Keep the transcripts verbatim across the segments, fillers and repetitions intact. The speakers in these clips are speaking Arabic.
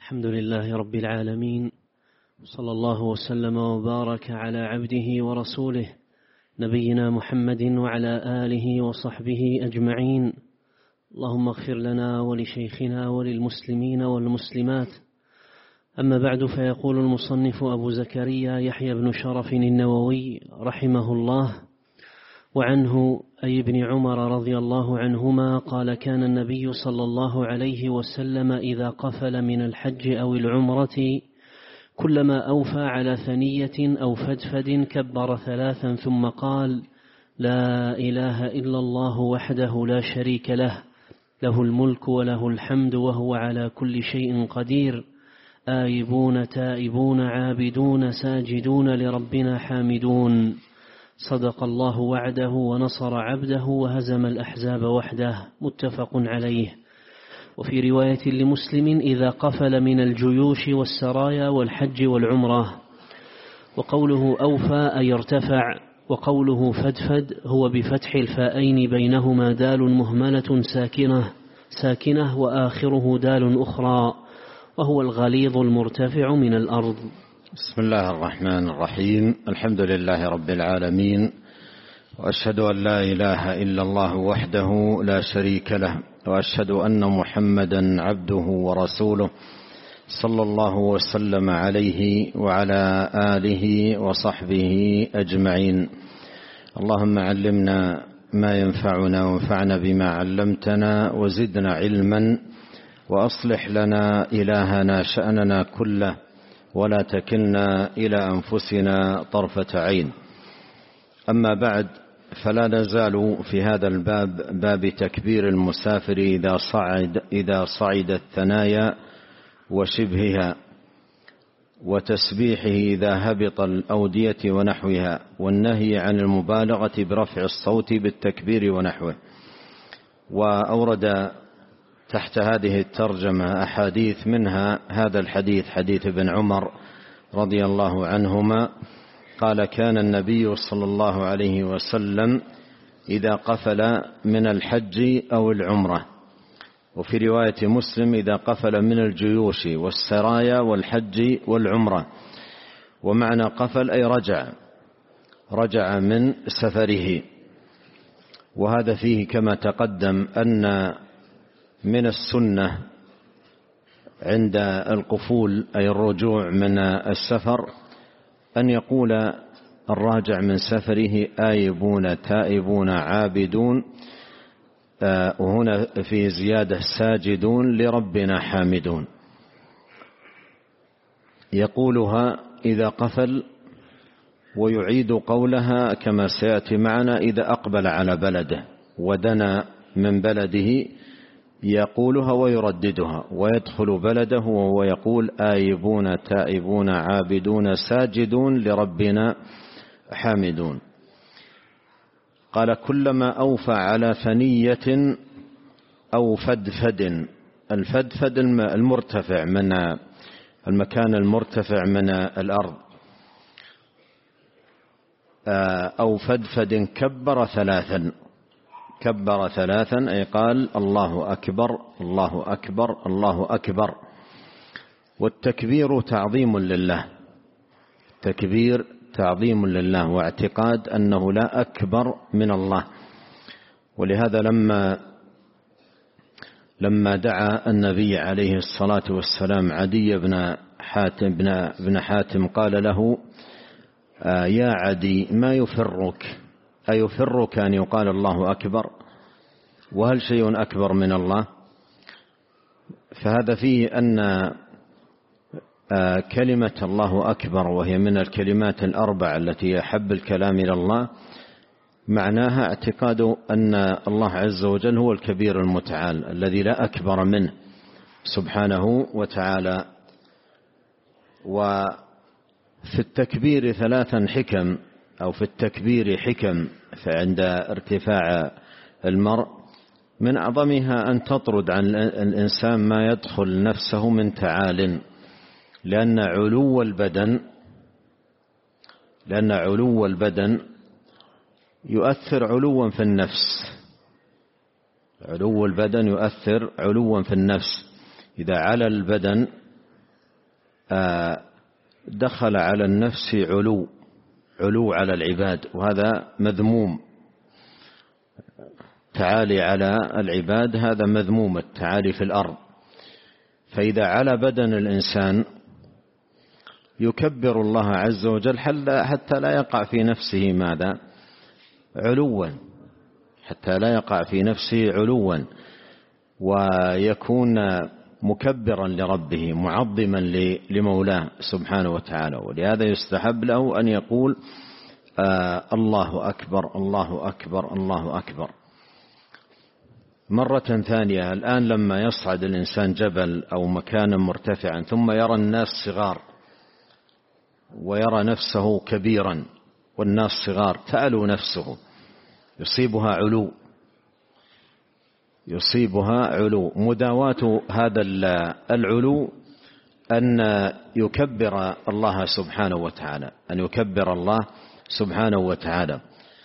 الحمد لله رب العالمين، صلى الله وسلم وبارك على عبده ورسوله نبينا محمد وعلى آله وصحبه أجمعين. اللهم اغفر لنا ولشيخنا وللمسلمين والمسلمات. أما بعد، فيقول المصنف أبو زكريا يحيى بن شرف النووي رحمه الله: وعنه أي ابن عمر رضي الله عنهما قال: كان النبي صلى الله عليه وسلم إذا قفل من الحج أو العمرة كلما أوفى على ثنية أو فدفد كبر ثلاثا ثم قال: لا إله إلا الله وحده لا شريك له، له الملك وله الحمد وهو على كل شيء قدير، آيبون تائبون عابدون ساجدون لربنا حامدون. صدق الله وعده ونصر عبده وهزم الأحزاب وحده. متفق عليه. وفي رواية لمسلم: إذا قفل من الجيوش والسرايا والحج والعمرة. وقوله أوفى أي ارتفع، وقوله فدفد هو بفتح الفاءين بينهما دال مهملة ساكنة ساكنة وآخره دال أخرى، وهو الغليظ المرتفع من الأرض. بسم الله الرحمن الرحيم. الحمد لله رب العالمين، وأشهد أن لا إله إلا الله وحده لا شريك له، وأشهد أن محمدا عبده ورسوله صلى الله وسلم عليه وعلى آله وصحبه أجمعين. اللهم علمنا ما ينفعنا وانفعنا بما علمتنا وزدنا علما، وأصلح لنا إلهنا شأننا كله، ولا تكلنا إلى أنفسنا طرفة عين. أما بعد، فلا نزال في هذا الباب، باب تكبير المسافر إذا صعد إذا صعد الثنايا وشبهها، وتسبيحه إذا هبط الأودية ونحوها، والنهي عن المبالغة برفع الصوت بالتكبير ونحوه. وأورد تحت هذه الترجمة أحاديث، منها هذا الحديث حديث ابن عمر رضي الله عنهما قال: كان النبي صلى الله عليه وسلم إذا قفل من الحج أو العمرة. وفي رواية مسلم: إذا قفل من الجيوش والسرايا والحج والعمرة. ومعنى قفل أي رجع رجع من سفره. وهذا فيه كما تقدم أن من السنة عند القفول أي الرجوع من السفر أن يقول الراجع من سفره: آيبون تائبون عابدون، وهنا في زيادة ساجدون لربنا حامدون. يقولها إذا قفل، ويعيد قولها كما سيأتي معنا إذا أقبل على بلده ودنا من بلده، يقولها ويرددها، ويدخل بلده وهو يقول: آيبون تائبون عابدون ساجدون لربنا حامدون. قال: كلما أوفى على ثنية أو فدفد. الفدفد المرتفع من المكان المرتفع من الأرض. أو فدفد كبر ثلاثا. كبر ثلاثا أي قال: الله أكبر الله أكبر الله أكبر. والتكبير تعظيم لله، تكبير تعظيم لله، واعتقاد أنه لا أكبر من الله. ولهذا لما لما دعا النبي عليه الصلاة والسلام عدي بن حاتم بن, بن حاتم قال له: آه يا عدي، ما يفرك؟ أيفرك أن يقال الله أكبر؟ وهل شيء أكبر من الله؟ فهذا فيه أن كلمة الله أكبر، وهي من الكلمات الأربع التي أحب الكلام إلى الله، معناها اعتقاد أن الله عز وجل هو الكبير المتعال الذي لا أكبر منه سبحانه وتعالى. وفي التكبير ثلاثا حكم، أو في التكبير حكم فعند ارتفاع المرء، من أعظمها أن تطرد عن الإنسان ما يدخل نفسه من تعال، لأن علو البدن لأن علو البدن يؤثر علوا في النفس. علو البدن يؤثر علوا في النفس. إذا على البدن دخل على النفس علو علو على العباد، وهذا مذموم. تعالي على العباد هذا مذموم، التعالي في الأرض. فإذا على بدن الإنسان يكبر الله عز وجل حتى لا يقع في نفسه ماذا؟ علوا، حتى لا يقع في نفسه علوا، ويكون مكبرا لربه معظما لمولاه سبحانه وتعالى. ولهذا يستحب له أن يقول آه الله أكبر الله أكبر الله أكبر. مرة ثانية، الآن لما يصعد الإنسان جبل أو مكانا مرتفعا ثم يرى الناس صغار ويرى نفسه كبيرا والناس صغار، تألو نفسه، يصيبها علو يصيبها علو. مداواة هذا العلو أن يكبر الله سبحانه وتعالى، أن يكبر الله سبحانه وتعالى،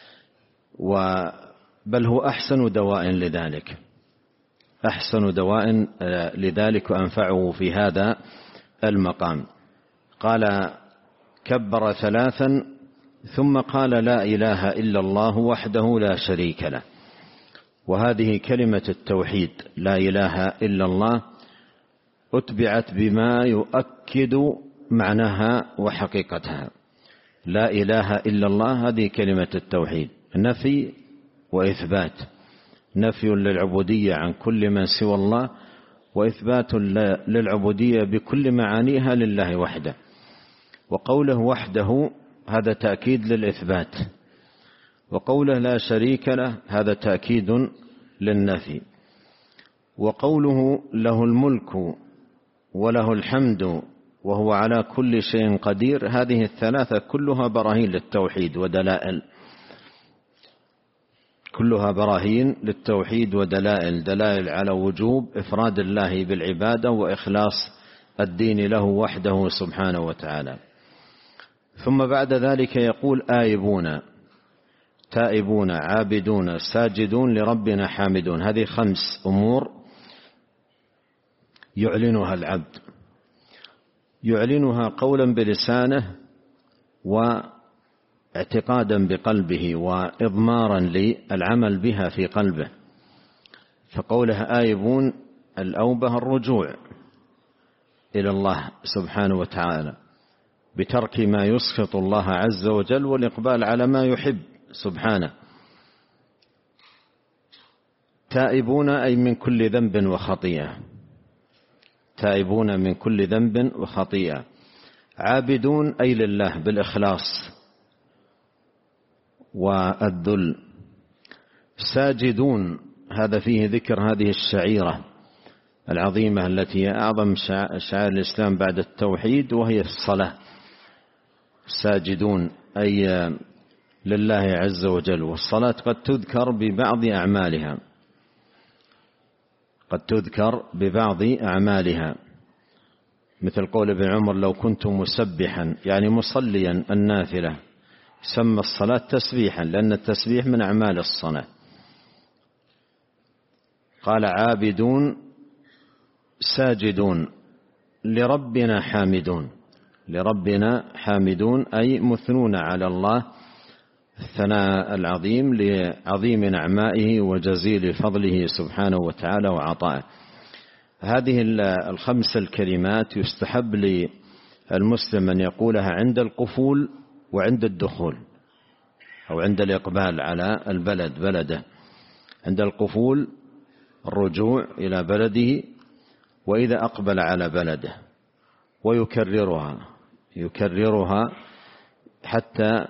بل هو أحسن دواء لذلك، أحسن دواء لذلك وأنفعه في هذا المقام. قال كبر ثلاثا ثم قال لا إله إلا الله وحده لا شريك له. وهذه كلمة التوحيد لا إله إلا الله أتبعت بما يؤكد معناها وحقيقتها. لا إله إلا الله هذه كلمة التوحيد، نفي وإثبات، نفي للعبودية عن كل من سوى الله، وإثبات للعبودية بكل معانيها لله وحده. وقوله وحده هذا تأكيد للإثبات، وقوله لا شريك له هذا تأكيد للنفي. وقوله له الملك وله الحمد وهو على كل شيء قدير، هذه الثلاثة كلها براهين للتوحيد ودلائل، كلها براهين للتوحيد ودلائل، دلائل على وجوب إفراد الله بالعبادة وإخلاص الدين له وحده سبحانه وتعالى. ثم بعد ذلك يقول آيبون تائبون عابدون ساجدون لربنا حامدون. هذه خمس أمور يعلنها العبد، يعلنها قولا بلسانه واعتقادا بقلبه وإضمارا للعمل بها في قلبه. فقولها آيبون الأوبة الرجوع إلى الله سبحانه وتعالى بترك ما يسخط الله عز وجل والإقبال على ما يحب سبحانه. تائبون أي من كل ذنب وخطيئة، تائبون من كل ذنب وخطيئة. عابدون أي لله بالإخلاص والذل. ساجدون هذا فيه ذكر هذه الشعيرة العظيمة التي هي أعظم شعائر الإسلام بعد التوحيد، وهي الصلاة. ساجدون أي لله عز وجل. والصلاة قد تذكر ببعض أعمالها، قد تذكر ببعض أعمالها، مثل قول ابن عمر لو كنت مسبحا، يعني مصليا النافلة، سمى الصلاة تسبيحا لأن التسبيح من أعمال الصلاة. قال عابدون ساجدون لربنا حامدون، لربنا حامدون أي مثنون على الله الثناء العظيم لعظيم نعمائه وجزيل فضله سبحانه وتعالى وعطائه. هذه الخمس الكلمات يستحب للمسلم أن يقولها عند القفول وعند الدخول، أو عند الإقبال على البلد بلده. عند القفول الرجوع إلى بلده، وإذا أقبل على بلده، ويكررها يكررها حتى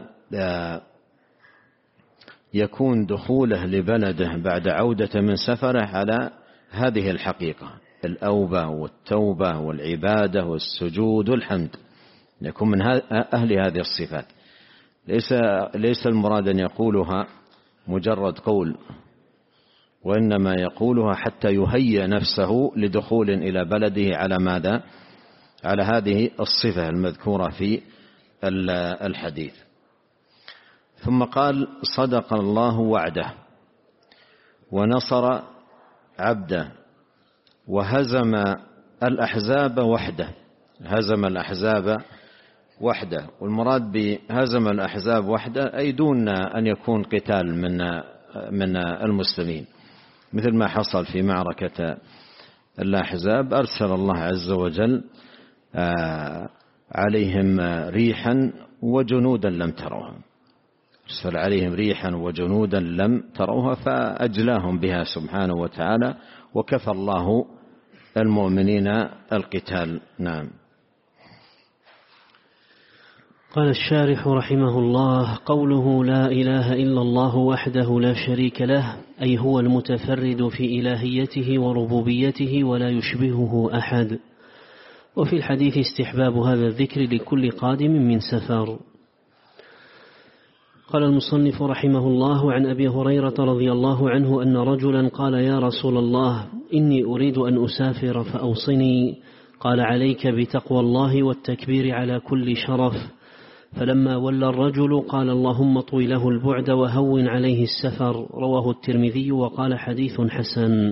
يكون دخوله لبلده بعد عودة من سفره على هذه الحقيقة، الأوبة والتوبة والعبادة والسجود والحمد، يكون من أهل هذه الصفات. ليس ليس المراد أن يقولها مجرد قول، وإنما يقولها حتى يهيئ نفسه لدخول إلى بلده على ماذا؟ على هذه الصفة المذكورة في الحديث. ثم قال صدق الله وعده ونصر عبده وهزم الأحزاب وحده. هزم الأحزاب وحده. والمراد بهزم الأحزاب وحده أي دون أن يكون قتال من من المسلمين، مثل ما حصل في معركة الأحزاب. أرسل الله عز وجل عليهم ريحا وجنودا لم تروها، أرسل عليهم ريحا وجنودا لم تروها فأجلاهم بها سبحانه وتعالى، وكفى الله المؤمنين القتال. نعم. قال الشارح رحمه الله: قوله لا إله إلا الله وحده لا شريك له، أي هو المتفرد في إلهيته وربوبيته ولا يشبهه أحد. وفي الحديث استحباب هذا الذكر لكل قادم من سفر. قال المصنف رحمه الله: عن أبي هريرة رضي الله عنه أن رجلا قال: يا رسول الله، إني أريد أن أسافر فأوصني. قال: عليك بتقوى الله والتكبير على كل شرف. فلما ولى الرجل قال: اللهم اطوي له البعد وهون عليه السفر. رواه الترمذي وقال: حديث حسن.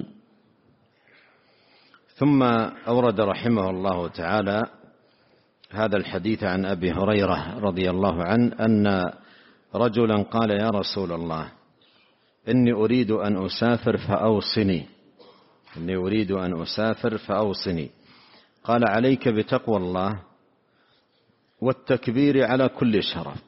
ثم أورد رحمه الله تعالى هذا الحديث عن أبي هريرة رضي الله عنه أن رجلا قال: يا رسول الله، إني أريد أن أسافر فأوصني إني أريد أن أسافر فأوصني. قال: عليك بتقوى الله والتكبير على كل شرف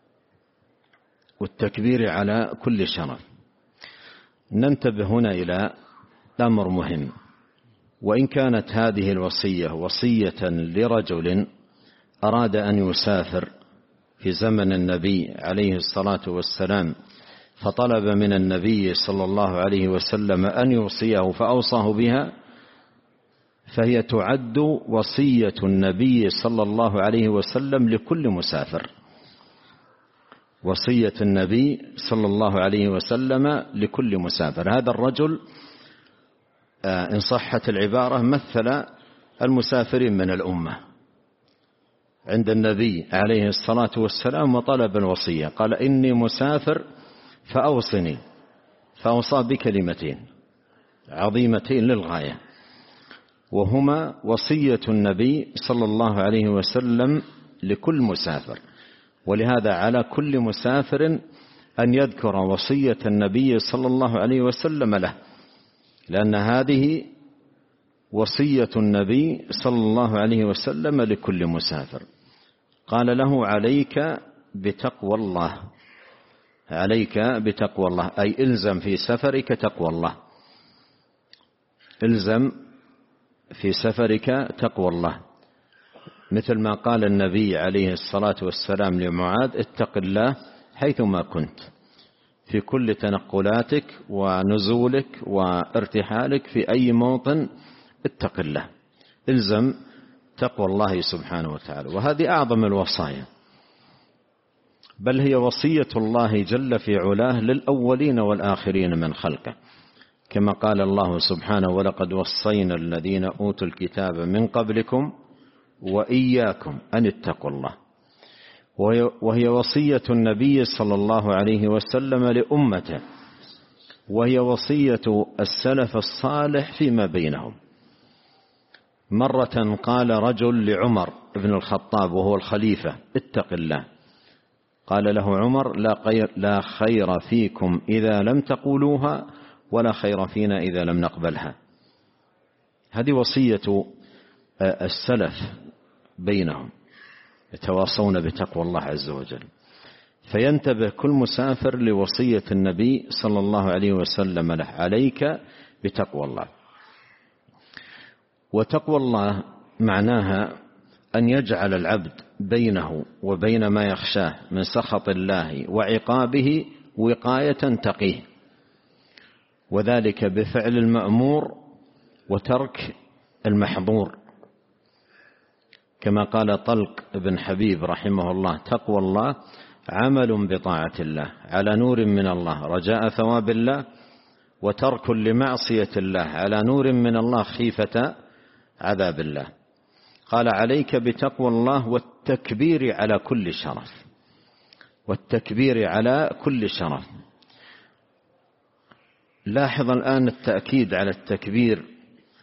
والتكبير على كل شرف. ننتبه هنا إلى أمر مهم، وإن كانت هذه الوصية وصية لرجل أراد أن يسافر في زمن النبي عليه الصلاة والسلام، فطلب من النبي صلى الله عليه وسلم أن يوصيه فأوصاه بها، فهي تعد وصية النبي صلى الله عليه وسلم لكل مسافر، وصية النبي صلى الله عليه وسلم لكل مسافر. هذا الرجل إن صحت العبارة مثل المسافرين من الأمة عند النبي عليه الصلاة والسلام وطلب الوصية. قال: إني مسافر فأوصني، فأوصى بكلمتين عظيمتين للغاية، وهما وصية النبي صلى الله عليه وسلم لكل مسافر. ولهذا على كل مسافر أن يذكر وصية النبي صلى الله عليه وسلم له، لأن هذه وصية النبي صلى الله عليه وسلم لكل مسافر. قال له: عليك بتقوى الله، عليك بتقوى الله، أي إلزم في سفرك تقوى الله، إلزم في سفرك تقوى الله، مثل ما قال النبي عليه الصلاة والسلام لمعاذ: اتق الله حيثما كنت، في كل تنقلاتك ونزولك وارتحالك في أي موطن اتق الله، إلزم تقوى الله سبحانه وتعالى. وهذه أعظم الوصايا، بل هي وصية الله جل في علاه للأولين والآخرين من خلقه، كما قال الله سبحانه: ولقد وصينا الذين أوتوا الكتاب من قبلكم وإياكم أن اتقوا الله. وهي وصية النبي صلى الله عليه وسلم لأمته، وهي وصية السلف الصالح فيما بينهم. مرة قال رجل لعمر بن الخطاب وهو الخليفة: اتق الله. قال له عمر: لا خير فيكم إذا لم تقولوها، ولا خير فينا إذا لم نقبلها. هذه وصية السلف بينهم، يتواصون بتقوى الله عز وجل. فينتبه كل مسافر لوصية النبي صلى الله عليه وسلم له: عليك بتقوى الله. وتقوى الله معناها أن يجعل العبد بينه وبين ما يخشاه من سخط الله وعقابه وقاية تقيه، وذلك بفعل المأمور وترك المحظور، كما قال طلق بن حبيب رحمه الله: تقوى الله عمل بطاعة الله على نور من الله رجاء ثواب الله، وترك لمعصية الله على نور من الله خيفة عذاب الله. قال: عليك بتقوى الله والتكبير على كل شرف، والتكبير على كل شرف. لاحظ الآن التأكيد على التكبير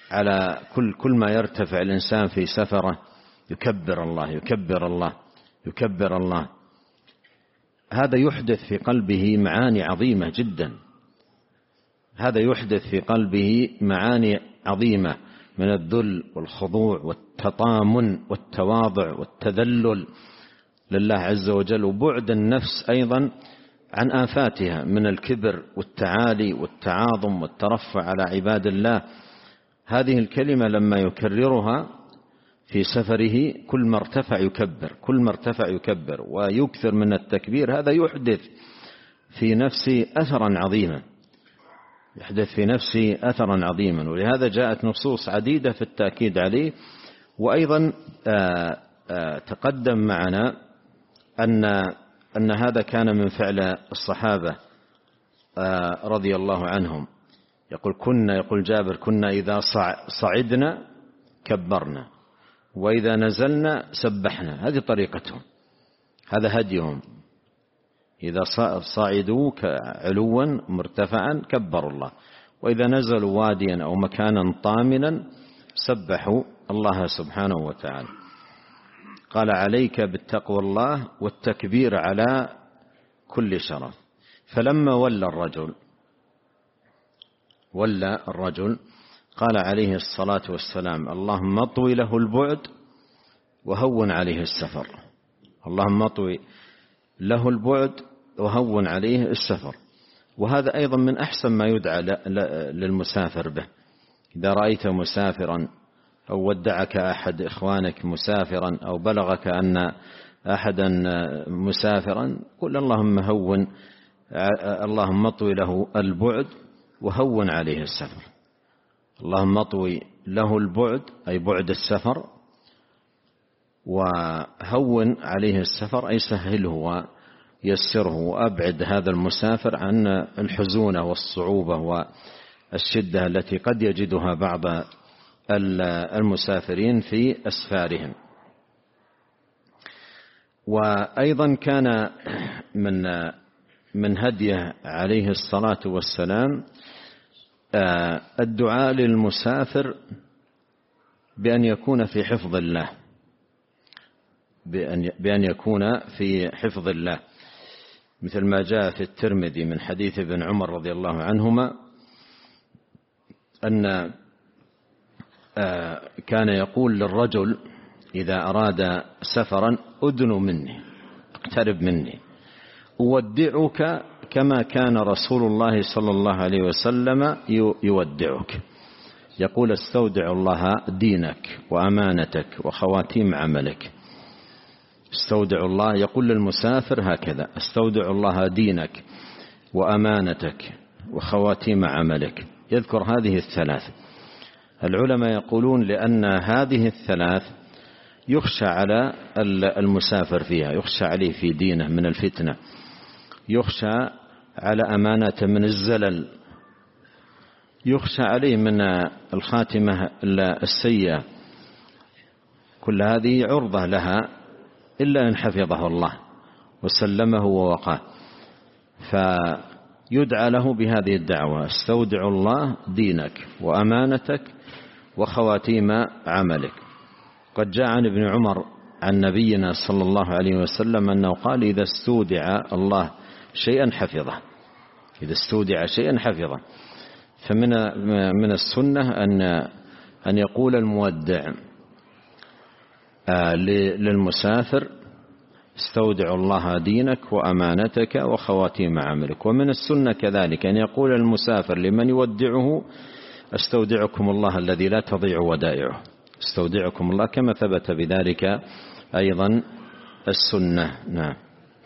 على كل كل ما يرتفع الإنسان في سفره يكبر الله يكبر الله يكبر الله. هذا يحدث في قلبه معاني عظيمة جدا، هذا يحدث في قلبه معاني عظيمة من الذل والخضوع والتطامن والتواضع والتذلل لله عز وجل، وبعد النفس أيضا عن آفاتها من الكبر والتعالي والتعاظم والترفع على عباد الله. هذه الكلمة لما يكررها في سفره كل ما ارتفع يكبر كل ما ارتفع يكبر ويكثر من التكبير، هذا يحدث في نفسه أثرا عظيما يحدث في نفسه أثرا عظيما ولهذا جاءت نصوص عديدة في التأكيد عليه. وأيضا آآ آآ تقدم معنا أن أن هذا كان من فعل الصحابة رضي الله عنهم. يقول كنا يقول جابر كنا إذا صعدنا كبرنا وإذا نزلنا سبحنا. هذه طريقتهم، هذا هديهم. إذا صعدوا علوا مرتفعا كبروا الله، وإذا نزلوا واديا أو مكانا طامنا سبحوا الله سبحانه وتعالى. قال عليك بالتقوى الله والتكبير على كل شرف. فلما ولى الرجل ولى الرجل قال عليه الصلاة والسلام اللهم اطوي له البعد وهون عليه السفر. اللهم اطوي له البعد وهون عليه السفر. وهذا أيضا من أحسن ما يدعى للمسافر به. إذا رأيت مسافرا أو ودعك أحد إخوانك مسافرا أو بلغك أن أحدا مسافرا قل اللهم هون اللهم اطوي له البعد وهون عليه السفر. اللهم اطوي له البعد أي بعد السفر، وهون عليه السفر أي سهله ويسره وأبعد هذا المسافر عن الحزونة والصعوبة والشدة التي قد يجدها بعض المسافرين في أسفارهم. وأيضا كان من من هديه عليه الصلاة والسلام الدعاء للمسافر بأن يكون في حفظ الله بأن يكون في حفظ الله، مثل ما جاء في الترمذي من حديث ابن عمر رضي الله عنهما أن كان يقول للرجل إذا أراد سفرا أدن مني اقترب مني أودعك كما كان رسول الله صلى الله عليه وسلم يودعك. يقول استودع الله دينك وأمانتك وخواتيم عملك. استودع الله يقول للمسافر هكذا استودع الله دينك وأمانتك وخواتيم عملك. يذكر هذه الثلاث. العلماء يقولون لأن هذه الثلاث يخشى على المسافر فيها، يخشى عليه في دينه من الفتنة، يخشى على أمانته من الزلل، يخشى عليه من الخاتمة السيئة. كل هذه عرضة لها إلا أن حفظه الله وسلمه ووقاه. فيدعى له بهذه الدعوة استودع الله دينك وأمانتك وخواتيم عملك. قد جاء عن ابن عمر عن نبينا صلى الله عليه وسلم أنه قال إذا استودع الله شيئا حفظه إذا استودع شيئا حفظه. فمن من السنة أن أن يقول المودع للمسافر استودع الله دينك وأمانتك وخواتيم عملك. ومن السنة كذلك أن يقول المسافر لمن يودعه استودعكم الله الذي لا تضيع ودائعه. استودعكم الله كما ثبت بذلك أيضا السنة. نعم.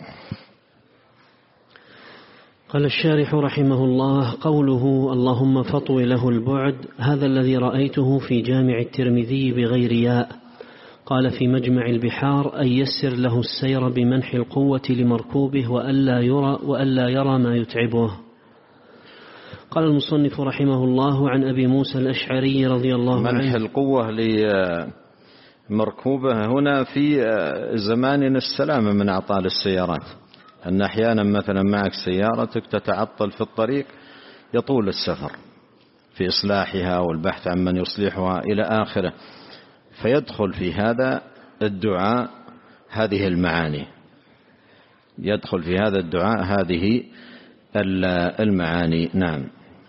قال الشارح رحمه الله قوله اللهم فطوي له البعد هذا الذي رأيته في جامع الترمذي بغير ياء. قال في مجمع البحار أن يسر له السير بمنح القوة لمركوبه وألا يرى, وألا يرى ما يتعبه. قال المصنف رحمه الله عن أبي موسى الأشعري رضي الله عنه منح القوة لمركوبه هنا في زماننا السلامة من أعطال السيارات، أن أحيانا مثلا معك سيارتك تتعطل في الطريق يطول السفر في إصلاحها والبحث عن من يصلحها إلى آخره، فيدخل في هذا الدعاء هذه المعاني، يدخل في هذا الدعاء هذه المعاني. نعم.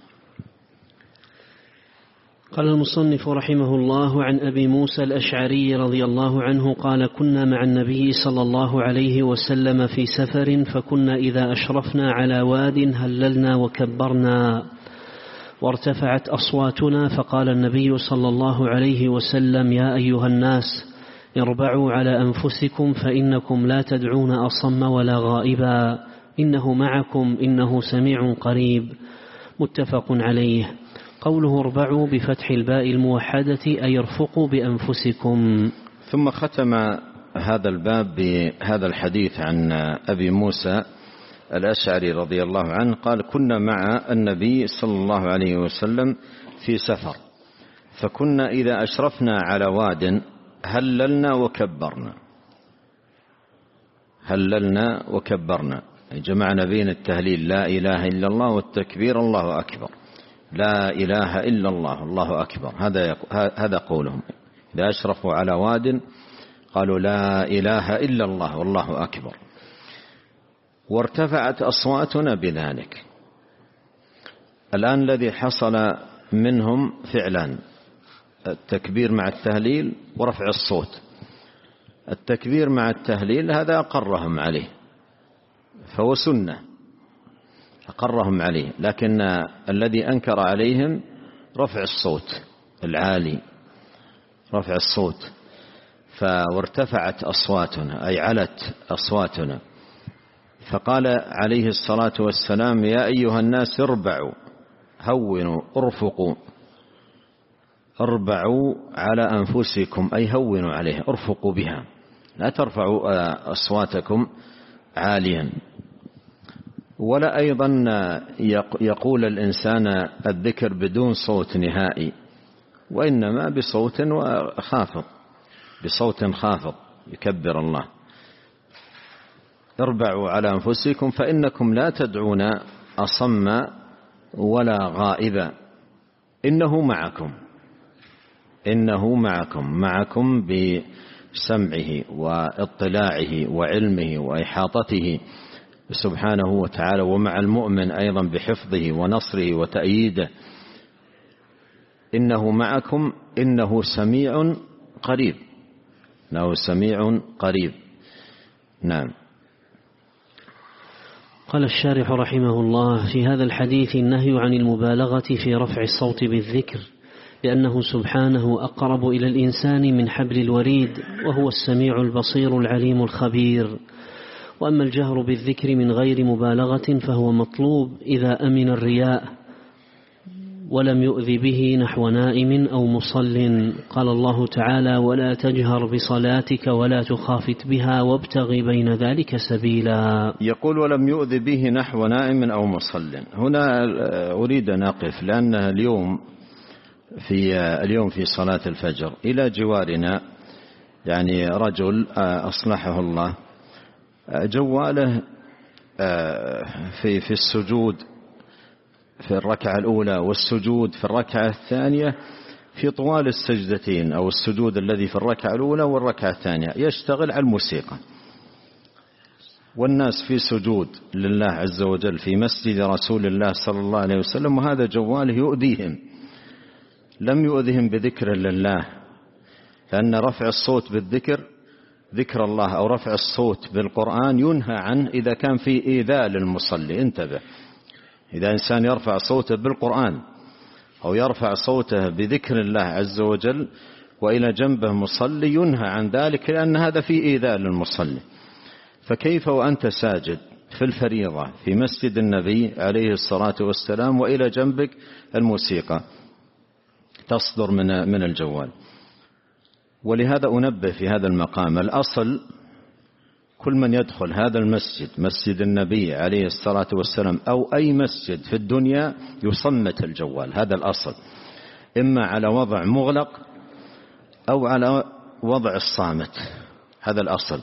قال المصنف رحمه الله: عن أبي موسى الأشعري رضي الله عنه قال: كنا مع النبي صلى الله عليه وسلم في سفر، فكنا إذا أشرفنا على واد هللنا وكبرنا وارتفعت أصواتنا، فقال النبي صلى الله عليه وسلم: يا أيها الناس اربعوا على أنفسكم فإنكم لا تدعون أصم ولا غائبا، إنه معكم إنه سميع قريب. متفق عليه. قوله اربعوا بفتح الباء الموحدة أي ارفقوا بأنفسكم. ثم ختم هذا الباب بهذا الحديث عن أبي موسى الأشعري رضي الله عنه قال: كنا مع النبي صلى الله عليه وسلم في سفر، فكنا إذا أشرفنا على واد هللنا وكبرنا. هللنا وكبرنا، جمعنا بين التهليل لا إله إلا الله والتكبير الله أكبر. لا إله إلا الله الله أكبر، هذا هذا قولهم. إذا أشرفوا على واد قالوا لا إله إلا الله والله أكبر. وارتفعت أصواتنا بذلك. الآن الذي حصل منهم فعلان: التكبير مع التهليل ورفع الصوت. التكبير مع التهليل هذا أقرهم عليه، فهو سنة أقرهم عليه، لكن الذي أنكر عليهم رفع الصوت العالي، رفع الصوت. فارتفعت أصواتنا أي علت أصواتنا، فقال عليه الصلاة والسلام: يا أيها الناس اربعوا، هونوا، ارفقوا. اربعوا على أنفسكم أي هونوا عليها، ارفقوا بها، لا ترفعوا أصواتكم عاليا. ولا أيضا يقول الإنسان الذكر بدون صوت نهائي، وإنما بصوت خافض، بصوت خافض يكبر الله. اربعوا على أنفسكم فإنكم لا تدعون أصم ولا غائبا، إنه معكم، إنه معكم، معكم بسمعه واطلاعه وعلمه وإحاطته سبحانه وتعالى، ومع المؤمن أيضا بحفظه ونصره وتأييده. إنه معكم إنه سميع قريب، إنه سميع قريب. نعم. قال الشارح رحمه الله: في هذا الحديث النهي عن المبالغة في رفع الصوت بالذكر، لأنه سبحانه أقرب إلى الإنسان من حبل الوريد، وهو السميع البصير العليم الخبير. وأما الجهر بالذكر من غير مبالغة فهو مطلوب إذا أمن الرياء ولم يؤذ به نحو نائم أو مصل. قال الله تعالى: ولا تجهر بصلاتك ولا تخافت بها وابتغ بين ذلك سبيلا. يقول ولم يؤذ به نحو نائم أو مصل. هنا أريد أن أقف، لأن اليوم في اليوم في صلاة الفجر إلى جوارنا يعني رجل أصلحه الله جواله في في السجود في الركعة الأولى والسجود في الركعة الثانية في طوال السجدتين أو السجود الذي في الركعة الأولى والركعة الثانية يشتغل على الموسيقى، والناس في سجود لله عز وجل في مسجد رسول الله صلى الله عليه وسلم، وهذا جواله يؤذيهم. لم يؤذهم بذكر لله، لأن رفع الصوت بالذكر ذكر الله أو رفع الصوت بالقرآن ينهى عنه إذا كان في إيذاء للمصلي. انتبه، إذا إنسان يرفع صوته بالقرآن أو يرفع صوته بذكر الله عز وجل وإلى جنبه مصلي ينهى عن ذلك، لأن هذا في إيذاء للمصلي. فكيف وأنت ساجد في الفريضة في مسجد النبي عليه الصلاة والسلام وإلى جنبك الموسيقى تصدر من من الجوال؟ ولهذا أنبه في هذا المقام، الأصل كل من يدخل هذا المسجد مسجد النبي عليه الصلاة والسلام أو أي مسجد في الدنيا يصمت الجوال، هذا الأصل، إما على وضع مغلق أو على وضع الصامت، هذا الأصل.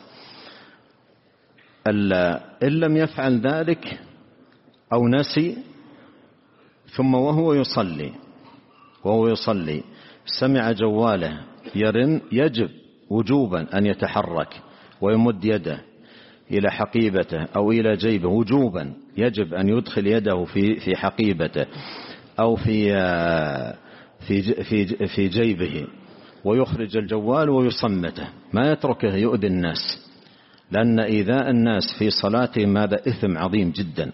إن لم يفعل ذلك أو نسي ثم وهو يصلي وهو يصلي سمع جواله يرن يجب وجوبا أن يتحرك ويمد يده إلى حقيبته أو إلى جيبه، وجوبا يجب أن يدخل يده في في حقيبته أو في في في في جيبه ويخرج الجوال ويصمته، ما يتركه يؤذي الناس، لأن إيذاء الناس في صلاتهم هذا إثم عظيم جدا،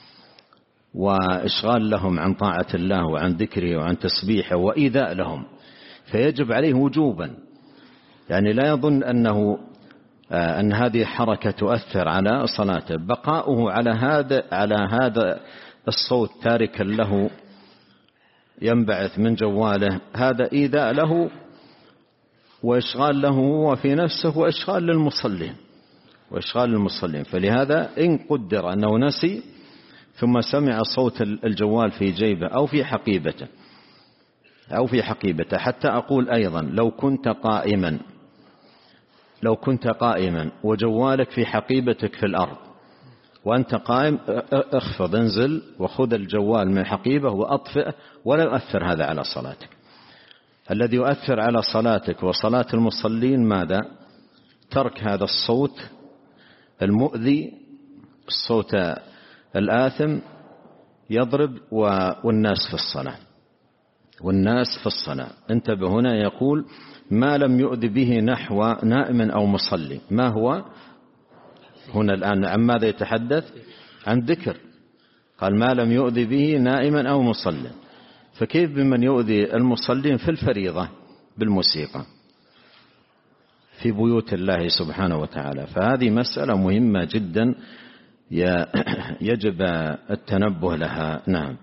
وإشغال لهم عن طاعة الله وعن ذكره وعن تسبيحه وإيذاء لهم، فيجب عليه وجوبا. يعني لا يظن أنه أن هذه حركة تؤثر على صلاته، بقاؤه على هذا على هذا الصوت تاركا له ينبعث من جواله، هذا إيذاء له وإشغال له وفي نفسه وإشغال للمصلين وإشغال للمصلين. فلهذا إن قدر أنه نسي ثم سمع صوت الجوال في جيبه أو في حقيبته أو في حقيبته حتى أقول أيضا لو كنت قائما لو كنت قائما وجوالك في حقيبتك في الأرض وأنت قائم، اخفض انزل وخذ الجوال من حقيبه وأطفئه، ولا يؤثر هذا على صلاتك. الذي يؤثر على صلاتك وصلاة المصلين ماذا؟ ترك هذا الصوت المؤذي، الصوت الآثم يضرب والناس في الصلاة والناس في الصلاة انتبه هنا، يقول ما لم يؤذي به نحو نائم أو مصلي. ما هو هنا الآن عن ماذا يتحدث؟ عن ذكر، قال ما لم يؤذي به نائما أو مصلي، فكيف بمن يؤذي المصلين في الفريضة بالموسيقى في بيوت الله سبحانه وتعالى؟ فهذه مسألة مهمة جدا يجب التنبه لها. نعم.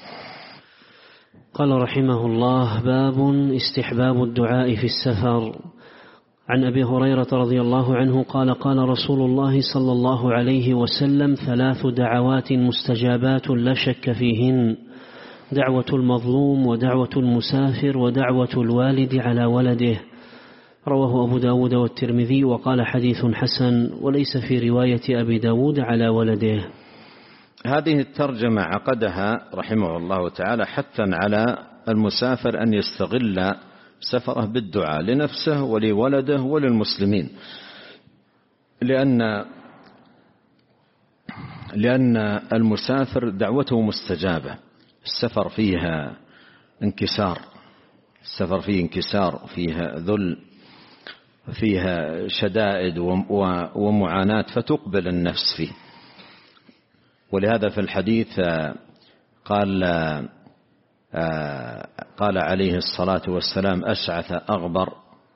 قال رحمه الله: باب استحباب الدعاء في السفر. عن أبي هريرة رضي الله عنه قال: قال رسول الله صلى الله عليه وسلم: ثلاث دعوات مستجابات لا شك فيهن: دعوة المظلوم ودعوة المسافر ودعوة الوالد على ولده. رواه أبو داود والترمذي وقال حديث حسن، وليس في رواية أبي داود على ولده. هذه الترجمة عقدها رحمه الله تعالى حثا على المسافر أن يستغل سفره بالدعاء لنفسه ولولده وللمسلمين، لأن لأن المسافر دعوته مستجابة. السفر فيها انكسار، السفر فيه انكسار، فيها ذل، فيها شدائد ومعاناة، فتقبل النفس فيه. ولهذا في الحديث قال قال عليه الصلاة والسلام: أشعث أغبر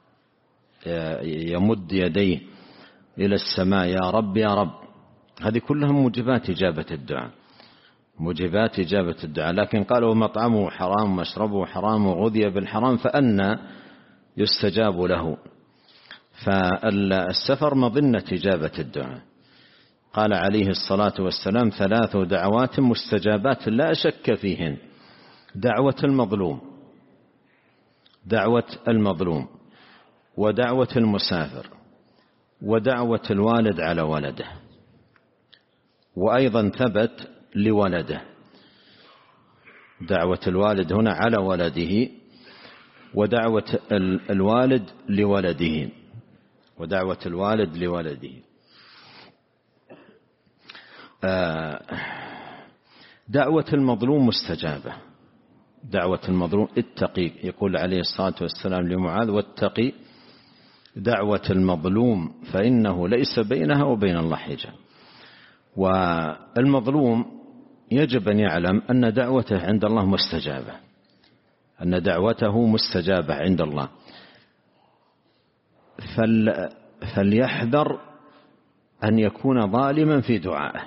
يمد يديه إلى السماء يا رب يا رب. هذه كلها موجبات إجابة الدعاء، موجبات إجابة الدعاء. لكن قالوا مطعمه حرام ومشربه حرام وغذي بالحرام فأنى يستجاب له. فالسفر مظنة إجابة الدعاء. قال عليه الصلاة والسلام: ثلاث دعوات مستجابات لا شك فيهن: دعوة المظلوم دعوة المظلوم ودعوة المسافر ودعوة الوالد على ولده. وأيضا ثبت لولده، دعوة الوالد هنا على ولده، ودعوة الوالد لولده ودعوة الوالد لولده. دعوة المظلوم مستجابة، دعوة المظلوم اتقي، يقول عليه الصلاة والسلام لمعاذ: واتقي دعوة المظلوم فإنه ليس بينها وبين الله حجاب. والمظلوم يجب أن يعلم أن دعوته عند الله مستجابة، أن دعوته مستجابة عند الله. فل فليحذر أن يكون ظالما في دعائه،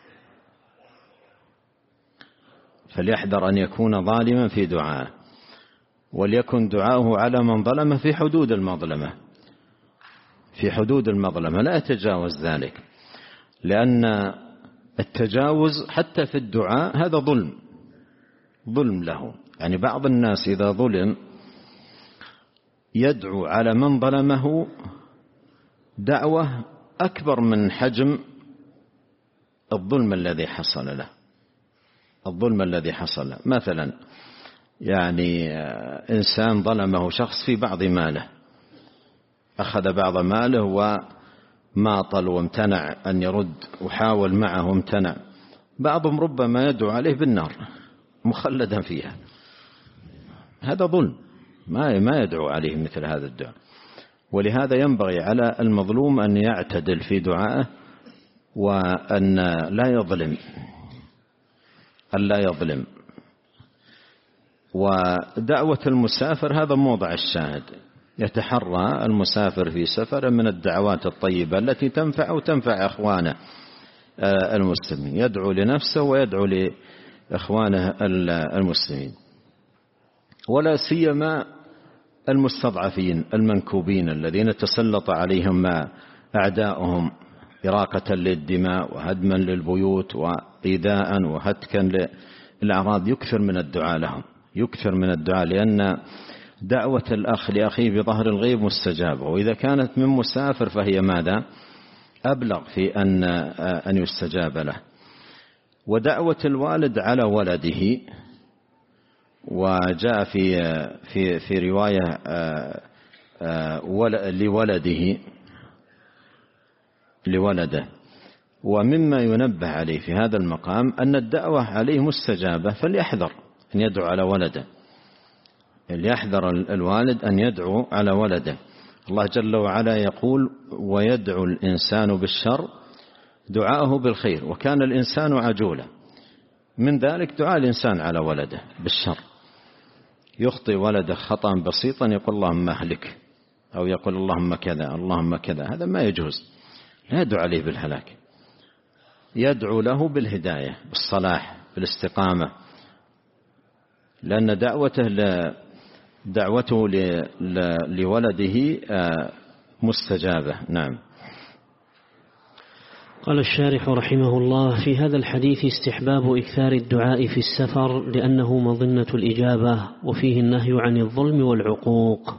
فليحذر أن يكون ظالما في دعائه، وليكن دعاؤه على من ظلم في حدود المظلمة، في حدود المظلمة لا يتجاوز ذلك، لأن التجاوز حتى في الدعاء هذا ظلم، ظلم له. يعني بعض الناس إذا ظلم يدعو على من ظلمه دعوة أكبر من حجم الظلم الذي حصل له، الظلم الذي حصل له. مثلا يعني إنسان ظلمه شخص في بعض ماله، أخذ بعض ماله وماطل وامتنع أن يرد وحاول معه وامتنع، بعضهم ربما يدعو عليه بالنار مخلدا فيها، هذا ظلم، ما ما يدعو عليه مثل هذا الدعاء. ولهذا ينبغي على المظلوم أن يعتدل في دعائه وأن لا يظلم أن لا يظلم. ودعوة المسافر هذا موضع الشاهد، يتحرى المسافر في سفر من الدعوات الطيبة التي تنفع وتنفع أخوانه المسلمين، يدعو لنفسه ويدعو لإخوانه المسلمين، ولا سيما المستضعفين المنكوبين الذين تسلط عليهم أعداؤهم إراقة للدماء وهدما للبيوت وإيذاء وهتكا للأعراض. يكثر من الدعاء لهم، يكثر من الدعاء، لأن دعوة الأخ لأخيه بظهر الغيب مستجابة، وإذا كانت من مسافر فهي ماذا؟ أبلغ في أن أن يستجاب له. ودعوة الوالد على ولده، وجاء في في في رواية لولده لولده ومما ينبه عليه في هذا المقام أن الدعوة عليه مستجابة، فليحذر أن يدعو على ولده، ليحذر الوالد أن يدعو على ولده. الله جل وعلا يقول: ويدعو الإنسان بالشر دعاءه بالخير وكان الإنسان عجولا. من ذلك دعاء الإنسان على ولده بالشر، يخطئ ولده خطأ بسيطا يقول اللهم أهلك، أو يقول اللهم كذا اللهم كذا، هذا ما يجوز، لا يدعو عليه بالهلاك، يدعو له بالهداية بالصلاح بالاستقامة، لأن دعوته دعوته لولده مستجابة. نعم. قال الشارح رحمه الله: في هذا الحديث استحباب إكثار الدعاء في السفر لأنه مظنة الإجابة، وفيه النهي عن الظلم والعقوق.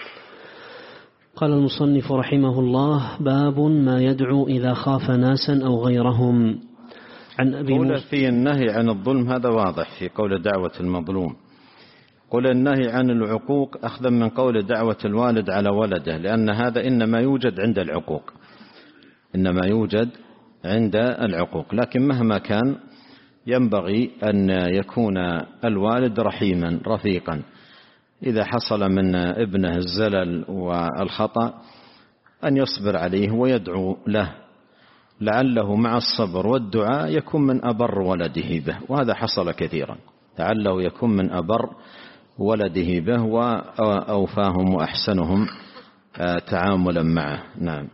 قال المصنف رحمه الله: باب ما يدعو إذا خاف ناسا أو غيرهم. عن أبي قول في النهي عن الظلم هذا واضح في قول دعوة المظلوم. قول النهي عن العقوق أخذا من قول دعوة الوالد على ولده، لأن هذا إنما يوجد عند العقوق، إنما يوجد عند العقوق. لكن مهما كان ينبغي أن يكون الوالد رحيما رفيقا، إذا حصل من ابنه الزلل والخطأ أن يصبر عليه ويدعو له، لعله مع الصبر والدعاء يكون من أبر ولده به، وهذا حصل كثيرا، لعله يكون من أبر ولده به وأوفاهم وأحسنهم تعاملا معه. نعم.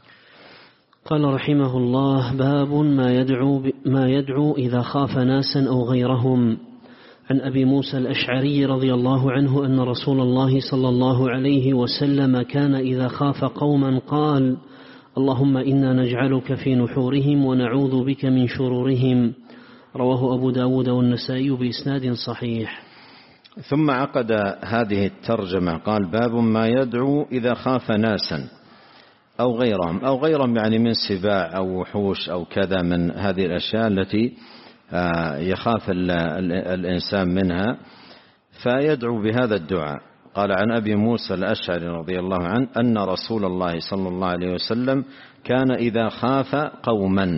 قال رحمه الله: باب ما يدعو, ما يدعو إذا خاف ناسا أو غيرهم. عن أبي موسى الأشعري رضي الله عنه أن رسول الله صلى الله عليه وسلم كان إذا خاف قوما قال: اللهم إنا نجعلك في نحورهم ونعوذ بك من شرورهم. رواه أبو داود والنسائي بإسناد صحيح. ثم عقد هذه الترجمة قال: باب ما يدعو إذا خاف ناسا أو غيرهم، أو غيرهم يعني من سباع أو وحوش أو كذا من هذه الأشياء التي يخاف الإنسان منها، فيدعو بهذا الدعاء. قال: عن أبي موسى الأشعري رضي الله عنه أن رسول الله صلى الله عليه وسلم كان إذا خاف قوما.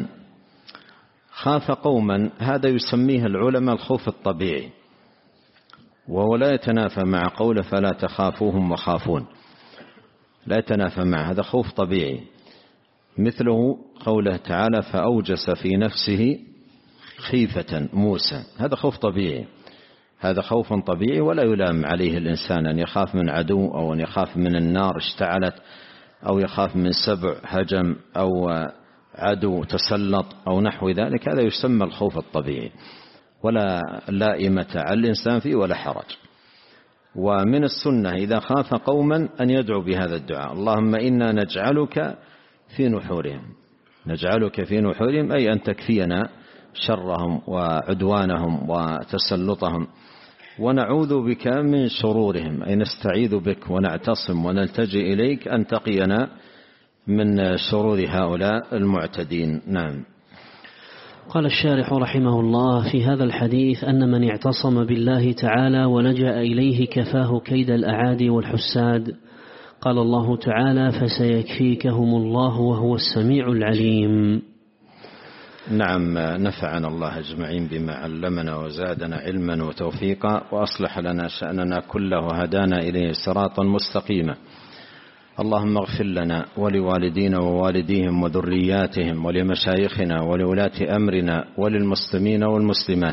خاف قوما هذا يسميه العلماء الخوف الطبيعي، وهو لا يتنافى مع قوله فلا تخافوهم وخافون، لا يتنافى مع هذا خوف طبيعي، مثله قوله تعالى: فأوجس في نفسه خيفة موسى، هذا خوف طبيعي، هذا خوف طبيعي ولا يلام عليه الإنسان أن يخاف من عدو، أو أن يخاف من النار اشتعلت، أو يخاف من سبع هجم، أو عدو تسلط، أو نحو ذلك، هذا يسمى الخوف الطبيعي ولا لائمة على الإنسان فيه ولا حرج. ومن السنة إذا خاف قوما أن يدعو بهذا الدعاء: اللهم إنا نجعلك في نحورهم. نجعلك في نحورهم أي أن تكفينا شرهم وعدوانهم وتسلطهم، ونعوذ بك من شرورهم أي نستعيذ بك ونعتصم ونلتجئ إليك أن تقينا من شرور هؤلاء المعتدين. نعم. قال الشارح رحمه الله في هذا الحديث أن من اعتصم بالله تعالى ولجأ إليه كفاه كيد الأعادي والحساد. قال الله تعالى: فسيكفيكهم الله وهو السميع العليم. نعم، نفعنا الله أجمعين بما علمنا وزادنا علما وتوفيقا، وأصلح لنا شأننا كله وهدانا إليه صراطا مستقيما. اللهم اغفر لنا ولوالدينا ووالديهم وذرياتهم ولمشايخنا ولولاة أمرنا وللمسلمين والمسلمات.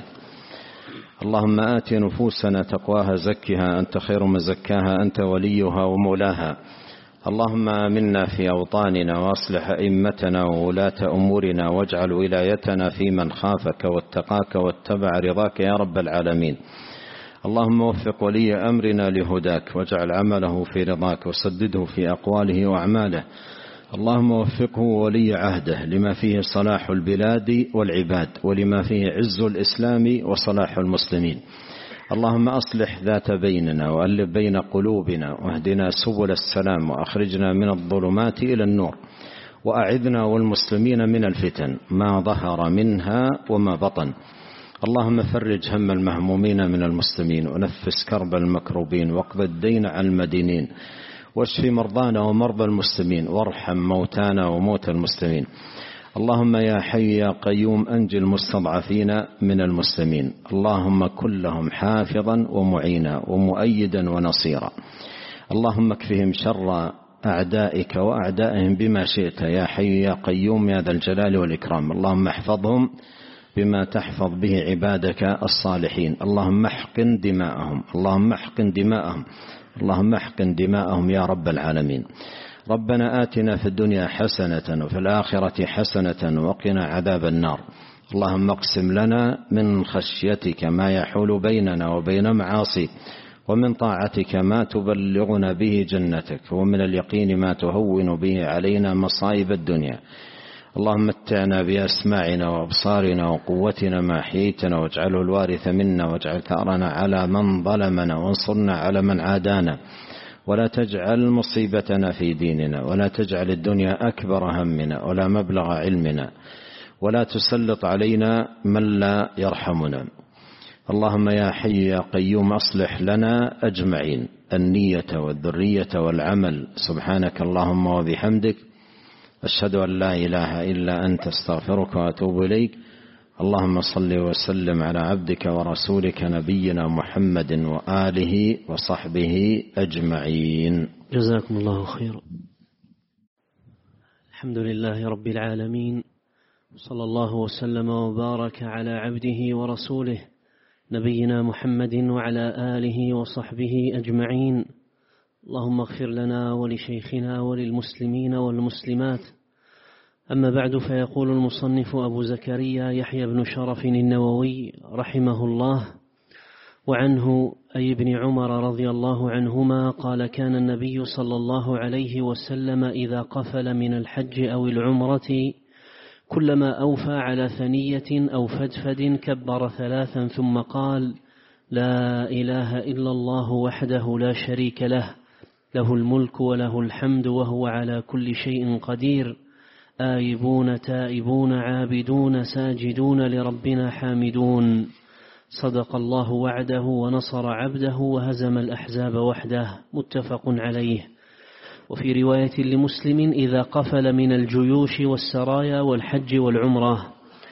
اللهم آت نفوسنا تقواها زكها أنت خير من زكاها أنت وليها ومولاها. اللهم آمنا في أوطاننا وأصلح أئمتنا وولاة أمورنا واجعل ولايتنا في من خافك واتقاك واتبع رضاك يا رب العالمين. اللهم وفق ولي أمرنا لهداك واجعل عمله في رضاك وسدده في أقواله وأعماله. اللهم وفقه ولي عهده لما فيه صلاح البلاد والعباد ولما فيه عز الإسلام وصلاح المسلمين. اللهم أصلح ذات بيننا وألف بين قلوبنا واهدنا سبل السلام وأخرجنا من الظلمات إلى النور، وأعذنا والمسلمين من الفتن ما ظهر منها وما بطن. اللهم فرج هم المهمومين من المسلمين ونفس كرب المكروبين واقض الدين عن المدينين واشف مرضانا ومرضى المسلمين وارحم موتانا وموتى المسلمين. اللهم يا حي يا قيوم أنجي المستضعفين من المسلمين. اللهم كن لهم حافظا ومعينا ومؤيدا ونصيرا. اللهم اكفهم شر أعدائك وأعدائهم بما شئت يا حي يا قيوم يا ذا الجلال والإكرام. اللهم احفظهم بما تحفظ به عبادك الصالحين. اللهم احقن دماءهم اللهم احقن دماءهم اللهم احقن دماءهم يا رب العالمين. ربنا آتنا في الدنيا حسنة وفي الآخرة حسنة وقنا عذاب النار. اللهم اقسم لنا من خشيتك ما يحول بيننا وبين معاصيك، ومن طاعتك ما تبلغنا به جنتك، ومن اليقين ما تهون به علينا مصائب الدنيا. اللهم متعنا بأسماعنا وأبصارنا وقوتنا ما أحييتنا، واجعله الوارث منا، واجعل ثأرنا على من ظلمنا، وانصرنا على من عادانا، ولا تجعل مصيبتنا في ديننا، ولا تجعل الدنيا أكبر همنا ولا مبلغ علمنا، ولا تسلط علينا من لا يرحمنا. اللهم يا حي يا قيوم أصلح لنا أجمعين النية والذرية والعمل. سبحانك اللهم وبحمدك أشهد أن لا إله إلا أنت استغفرك وأتوب إليك. اللهم صل وسلم على عبدك ورسولك نبينا محمد وآله وصحبه أجمعين. جزاكم الله خيرا. الحمد لله رب العالمين، صلى الله وسلم وبارك على عبده ورسوله نبينا محمد وعلى آله وصحبه أجمعين. اللهم اغفر لنا ولشيخنا وللمسلمين والمسلمات. أما بعد، فيقول المصنف أبو زكريا يحيى بن شرف النووي رحمه الله: وعنه أي ابن عمر رضي الله عنهما قال: كان النبي صلى الله عليه وسلم إذا قفل من الحج أو العمرة كلما أوفى على ثنية أو فدفد كبر ثلاثا ثم قال: لا إله إلا الله وحده لا شريك له، له الملك وله الحمد وهو على كل شيء قدير، آيبون تائبون عابدون ساجدون لربنا حامدون. صدق الله وعده ونصر عبده وهزم الأحزاب وحده. متفق عليه. وفي رواية لمسلم: إذا قفل من الجيوش والسرايا والحج والعمرة.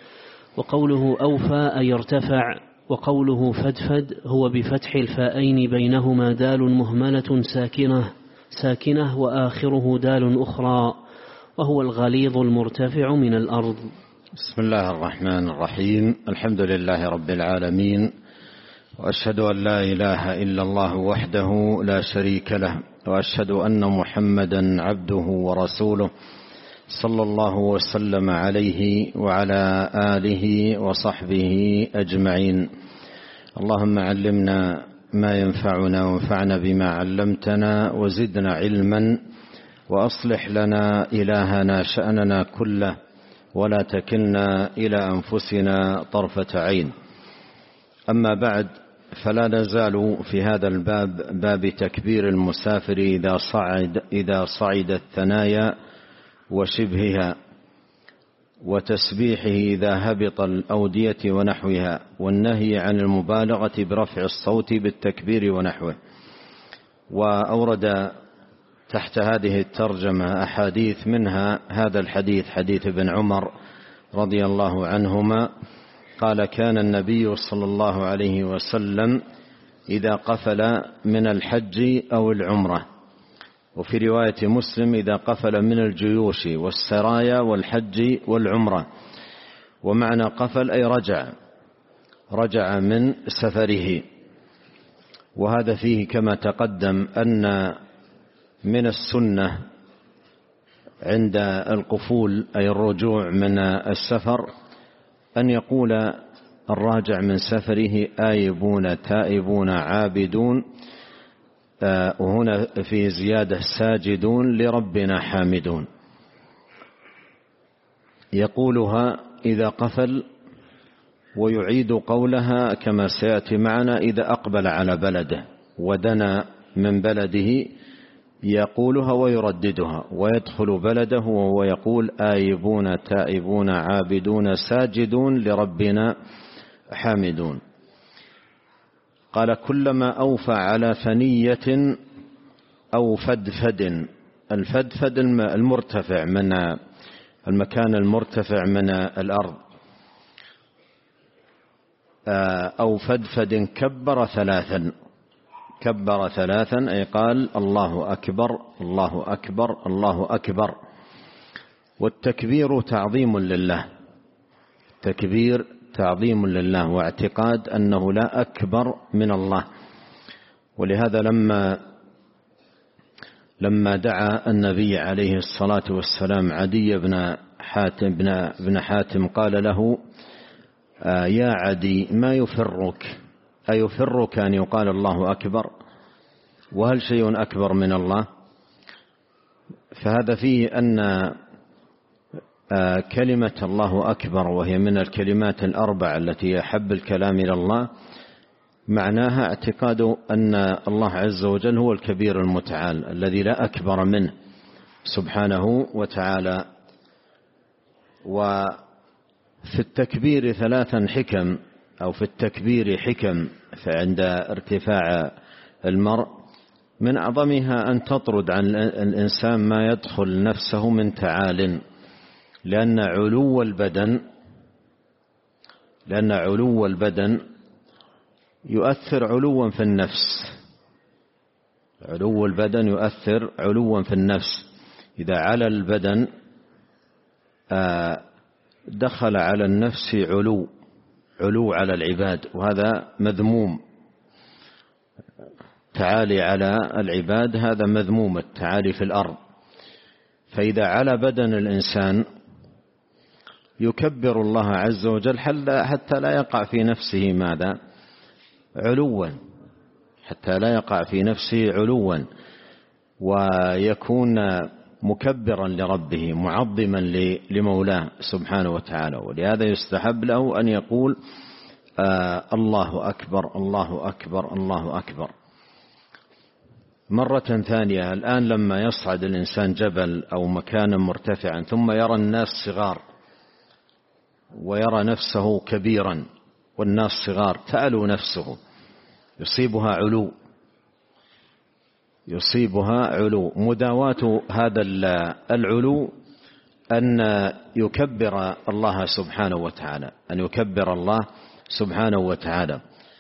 وقوله أوفى أي ارتفع، وقوله فدفد هو بفتح الفاءين بينهما دال مهملة ساكنة ساكنة وآخره دال أخرى، وهو الغليظ المرتفع من الأرض. بسم الله الرحمن الرحيم. الحمد لله رب العالمين، وأشهد أن لا إله إلا الله وحده لا شريك له، وأشهد أن محمدا عبده ورسوله صلى الله وسلم عليه وعلى آله وصحبه أجمعين. اللهم علمنا ما ينفعنا وانفعنا بما علمتنا وزدنا علما، وأصلح لنا إلهنا شأننا كله، ولا تكلنا إلى أنفسنا طرفة عين. أما بعد، فلا نزال في هذا الباب، باب تكبير المسافر إذا صعد إذا صعد الثنايا وشبهها. وتسبيحه إذا هبط الأودية ونحوها، والنهي عن المبالغة برفع الصوت بالتكبير ونحوه. وأورد تحت هذه الترجمة أحاديث، منها هذا الحديث حديث ابن عمر رضي الله عنهما قال: كان النبي صلى الله عليه وسلم إذا قفل من الحج أو العمرة، وفي رواية مسلم إذا قفل من الجيوش والسرايا والحج والعمرة. ومعنى قفل أي رجع رجع من سفره. وهذا فيه كما تقدم أن من السنة عند القفول أي الرجوع من السفر أن يقول الراجع من سفره: آيبون تائبون عابدون، وهنا في زيادة ساجدون لربنا حامدون. يقولها إذا قفل، ويعيد قولها كما سيأتي معنا إذا أقبل على بلده ودنا من بلده، يقولها ويرددها، ويدخل بلده وهو يقول: آيبون تائبون عابدون ساجدون لربنا حامدون. قال: كلما أوفى على ثنية أو فدفد. الفدفد المرتفع من المكان المرتفع من الأرض. أو فدفد كبر ثلاثا. كبر ثلاثا أي قال: الله أكبر الله أكبر الله أكبر. والتكبير تعظيم لله، تكبير تعظيم لله واعتقاد أنه لا أكبر من الله. ولهذا لما لما دعا النبي عليه الصلاة والسلام عدي بن حاتم بن, بن حاتم قال له: آه يا عدي ما يفرك، أيفرك أن يقال الله أكبر؟ وهل شيء أكبر من الله؟ فهذا فيه أن آه كلمة الله أكبر، وهي من الكلمات الأربع التي أحب الكلام إلى الله، معناها اعتقاد أن الله عز وجل هو الكبير المتعال الذي لا أكبر منه سبحانه وتعالى. وفي التكبير ثلاثا حكم، أو في التكبير حكم فعند ارتفاع المرء، من أعظمها أن تطرد عن الإنسان ما يدخل نفسه من تعال، لأن علو البدن لأن علو البدن يؤثر علوا في النفس. علو البدن يؤثر علوا في النفس. إذا على البدن دخل على النفس علو علو على العباد، وهذا مذموم. تعالي على العباد هذا مذموم، التعالي في الأرض. فإذا على بدن الإنسان يكبر الله عز وجل حتى لا يقع في نفسه ماذا؟ علوا، حتى لا يقع في نفسه علوا، ويكون مكبرا لربه معظما لمولاه سبحانه وتعالى. ولهذا يستحب له أن يقول آه الله أكبر الله أكبر الله أكبر. مرة ثانية، الآن لما يصعد الإنسان جبل أو مكانا مرتفعا ثم يرى الناس صغار ويرى نفسه كبيرا والناس صغار، تعلو نفسه، يصيبها علو يصيبها علو. مداواة هذا العلو أن يكبر الله سبحانه وتعالى، أن يكبر الله سبحانه وتعالى.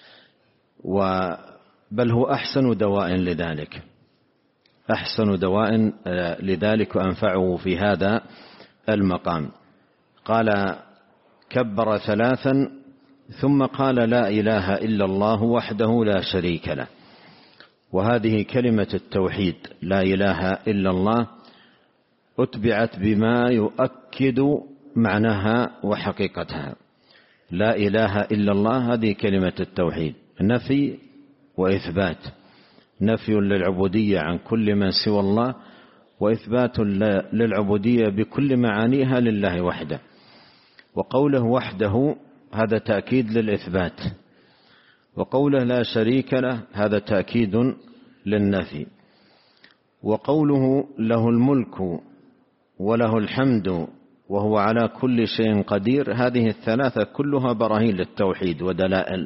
بل هو أحسن دواء لذلك، أحسن دواء لذلك وأنفعه في هذا المقام. قال: كبر ثلاثا ثم قال: لا إله إلا الله وحده لا شريك له. وهذه كلمة التوحيد لا إله إلا الله أتبعت بما يؤكد معناها وحقيقتها. لا إله إلا الله هذه كلمة التوحيد، نفي وإثبات، نفي للعبودية عن كل من سوى الله، وإثبات للعبودية بكل معانيها لله وحده. وقوله وحده هذا تأكيد للإثبات، وقوله لا شريك له هذا تأكيد للنفي. وقوله له الملك وله الحمد وهو على كل شيء قدير، هذه الثلاثة كلها براهين للتوحيد ودلائل،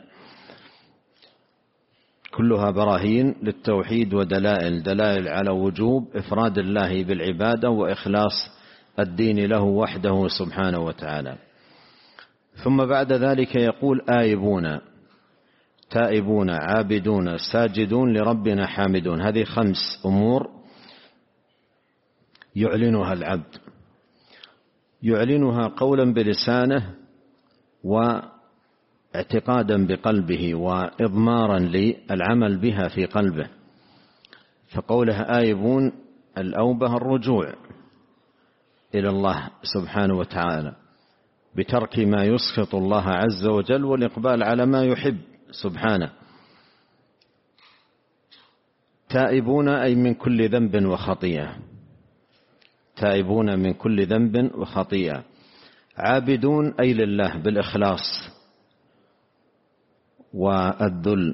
كلها براهين للتوحيد ودلائل، دلائل على وجوب إفراد الله بالعبادة وإخلاص الدين له وحده سبحانه وتعالى. ثم بعد ذلك يقول آيبون تائبون عابدون ساجدون لربنا حامدون. هذه خمس أمور يعلنها العبد، يعلنها قولا بلسانه واعتقادا بقلبه وإضمارا للعمل بها في قلبه. فقولها آيبون الأوبة الرجوع إلى الله سبحانه وتعالى بترك ما يسخط الله عز وجل والإقبال على ما يحب سبحانه. تائبون أي من كل ذنب وخطيئة، تائبون من كل ذنب وخطيئة. عابدون أي لله بالإخلاص والذل.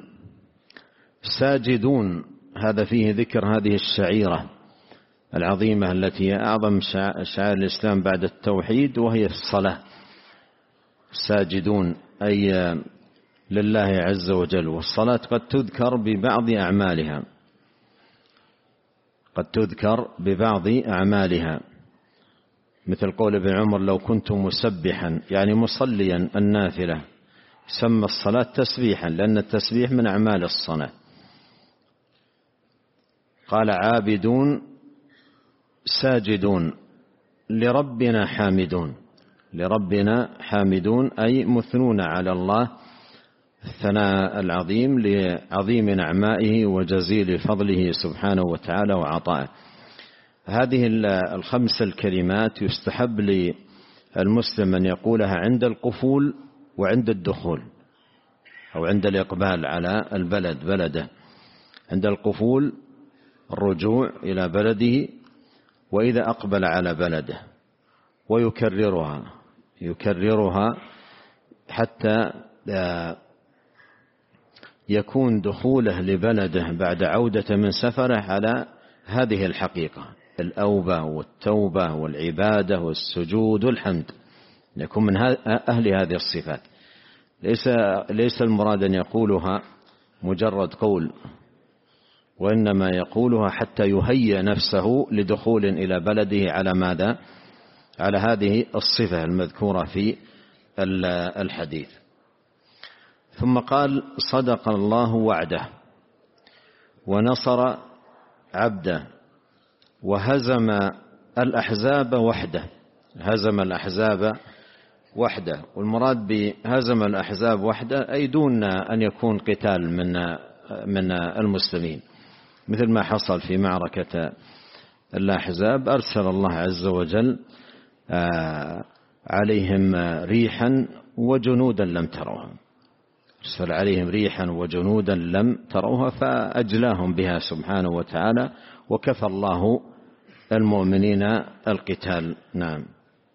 ساجدون هذا فيه ذكر هذه الشعيرة العظيمة التي هي أعظم شعائر الإسلام بعد التوحيد، وهي الصلاة. ساجدون أي لله عز وجل. والصلاة قد تذكر ببعض أعمالها، قد تذكر ببعض أعمالها، مثل قول ابن عمر لو كنت مسبحا، يعني مصليا النافلة، سمى الصلاة تسبيحا لأن التسبيح من أعمال الصلاة. قال عابدون ساجدون لربنا حامدون، لربنا حامدون أي مثنون على الله الثناء العظيم لعظيم نعمائه وجزيل فضله سبحانه وتعالى وعطائه. هذه الخمس الكلمات يستحب للمسلم أن يقولها عند القفول وعند الدخول، أو عند الإقبال على البلد بلده. عند القفول الرجوع إلى بلده، وإذا أقبل على بلده، ويكررها يكررها حتى يكون دخوله لبلده بعد عودة من سفره على هذه الحقيقة، الأوبة والتوبة والعبادة والسجود والحمد، يكون من أهل هذه الصفات. ليس ليس المراد أن يقولها مجرد قول، وإنما يقولها حتى يهيئ نفسه لدخول إلى بلده على ماذا؟ على هذه الصفة المذكورة في الحديث. ثم قال صدق الله وعده ونصر عبده وهزم الأحزاب وحده. هزم الأحزاب وحده، والمراد بهزم الأحزاب وحده أي دون أن يكون قتال من من المسلمين، مثل ما حصل في معركة الأحزاب. أرسل الله عز وجل عليهم ريحا وجنودا لم تروها، أرسل عليهم ريحا وجنودا لم تروها فأجلاهم بها سبحانه وتعالى، وكفى الله المؤمنين القتال. نعم.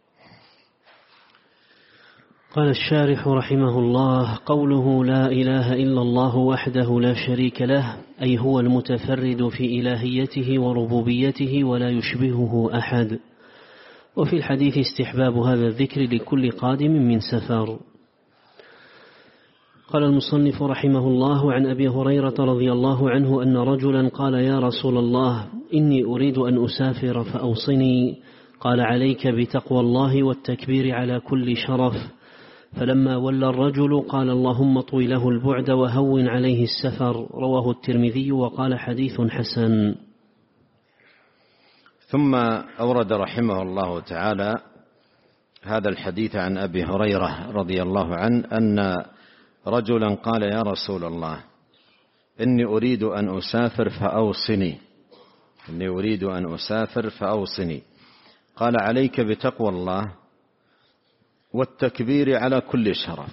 قال الشارح رحمه الله: قوله لا إله إلا الله وحده لا شريك له، أي هو المتفرد في إلهيته وربوبيته ولا يشبهه أحد. وفي الحديث استحباب هذا الذكر لكل قادم من سفر. قال المصنف رحمه الله: عن أبي هريرة رضي الله عنه أن رجلا قال: يا رسول الله، إني أريد أن أسافر فأوصني. قال: عليك بتقوى الله والتكبير على كل شرف. فلما ولى الرجل قال: اللهم طوي له البعد وهون عليه السفر. رواه الترمذي وقال حديث حسن. ثم أورد رحمه الله تعالى هذا الحديث عن أبي هريرة رضي الله عنه أن رجلا قال: يا رسول الله، إني أريد أن أسافر فأوصني إني أريد أن أسافر فأوصني. قال: عليك بتقوى الله والتكبير على كل شرف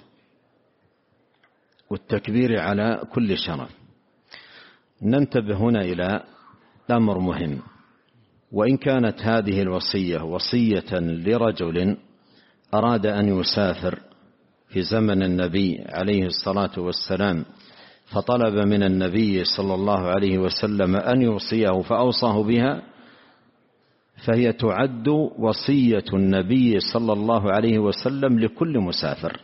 والتكبير على كل شرف. ننتبه هنا إلى أمر مهم، وإن كانت هذه الوصية وصية لرجل أراد أن يسافر في زمن النبي عليه الصلاة والسلام، فطلب من النبي صلى الله عليه وسلم أن يوصيه فأوصاه بها، فهي تعد وصية النبي صلى الله عليه وسلم لكل مسافر،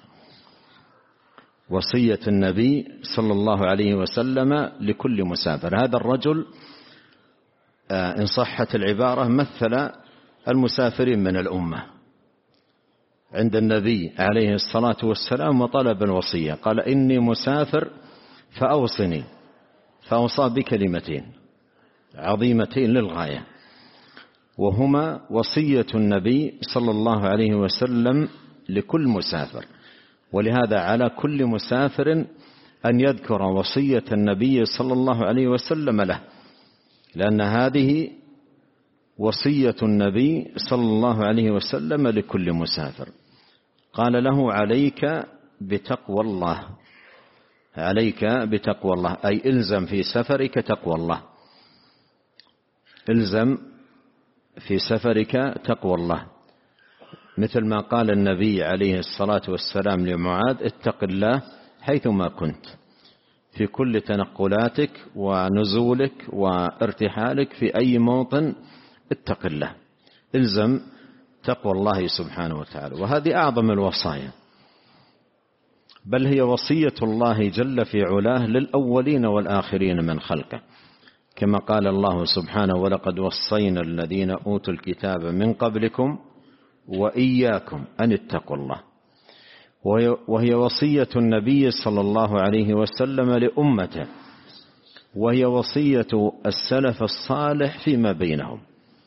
وصية النبي صلى الله عليه وسلم لكل مسافر. هذا الرجل إن صحت العبارة مثل المسافرين من الأمة عند النبي عليه الصلاة والسلام وطلب الوصية، قال إني مسافر فأوصني، فأوصى بكلمتين عظيمتين للغاية، وهما وصية النبي صلى الله عليه وسلم لكل مسافر. ولهذا على كل مسافر أن يذكر وصية النبي صلى الله عليه وسلم له، لأن هذه وصية النبي صلى الله عليه وسلم لكل مسافر. قال له عليك بتقوى الله، عليك بتقوى الله، أي إلزم في سفرك تقوى الله، إلزم في سفرك تقوى الله، مثل ما قال النبي عليه الصلاة والسلام لمعاذ اتق الله حيثما كنت، في كل تنقلاتك ونزولك وارتحالك في أي موطن اتق الله، إلزم تقوى الله سبحانه وتعالى. وهذه أعظم الوصايا، بل هي وصية الله جل في علاه للأولين والآخرين من خلقه، كما قال الله سبحانه ولقد وصينا الذين أوتوا الكتاب من قبلكم وإياكم أن اتقوا الله. وهي وصية النبي صلى الله عليه وسلم لأمته، وهي وصية السلف الصالح فيما بينهم.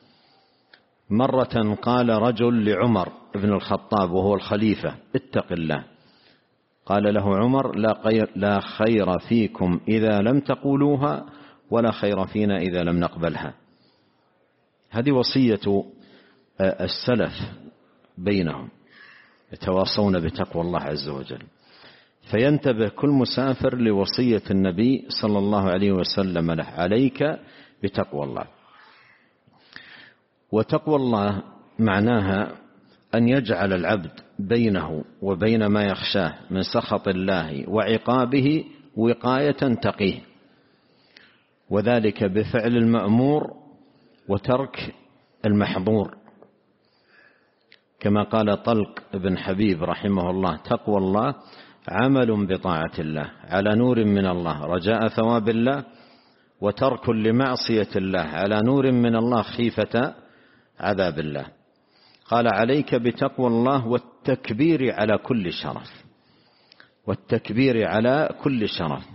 مرة قال رجل لعمر بن الخطاب وهو الخليفة اتق الله، قال له عمر لا خير فيكم إذا لم تقولوها ولا خير فينا إذا لم نقبلها. هذه وصية السلف بينهم، يتواصون بتقوى الله عز وجل. فينتبه كل مسافر لوصية النبي صلى الله عليه وسلم له عليك بتقوى الله. وتقوى الله معناها أن يجعل العبد بينه وبين ما يخشاه من سخط الله وعقابه وقاية تقيه، وذلك بفعل المأمور وترك المحظور، كما قال طلق بن حبيب رحمه الله تقوى الله عمل بطاعة الله على نور من الله رجاء ثواب الله، وترك لمعصية الله على نور من الله خيفة عذاب الله. قال عليك بتقوى الله والتكبير على كل شرف، والتكبير على كل شرف.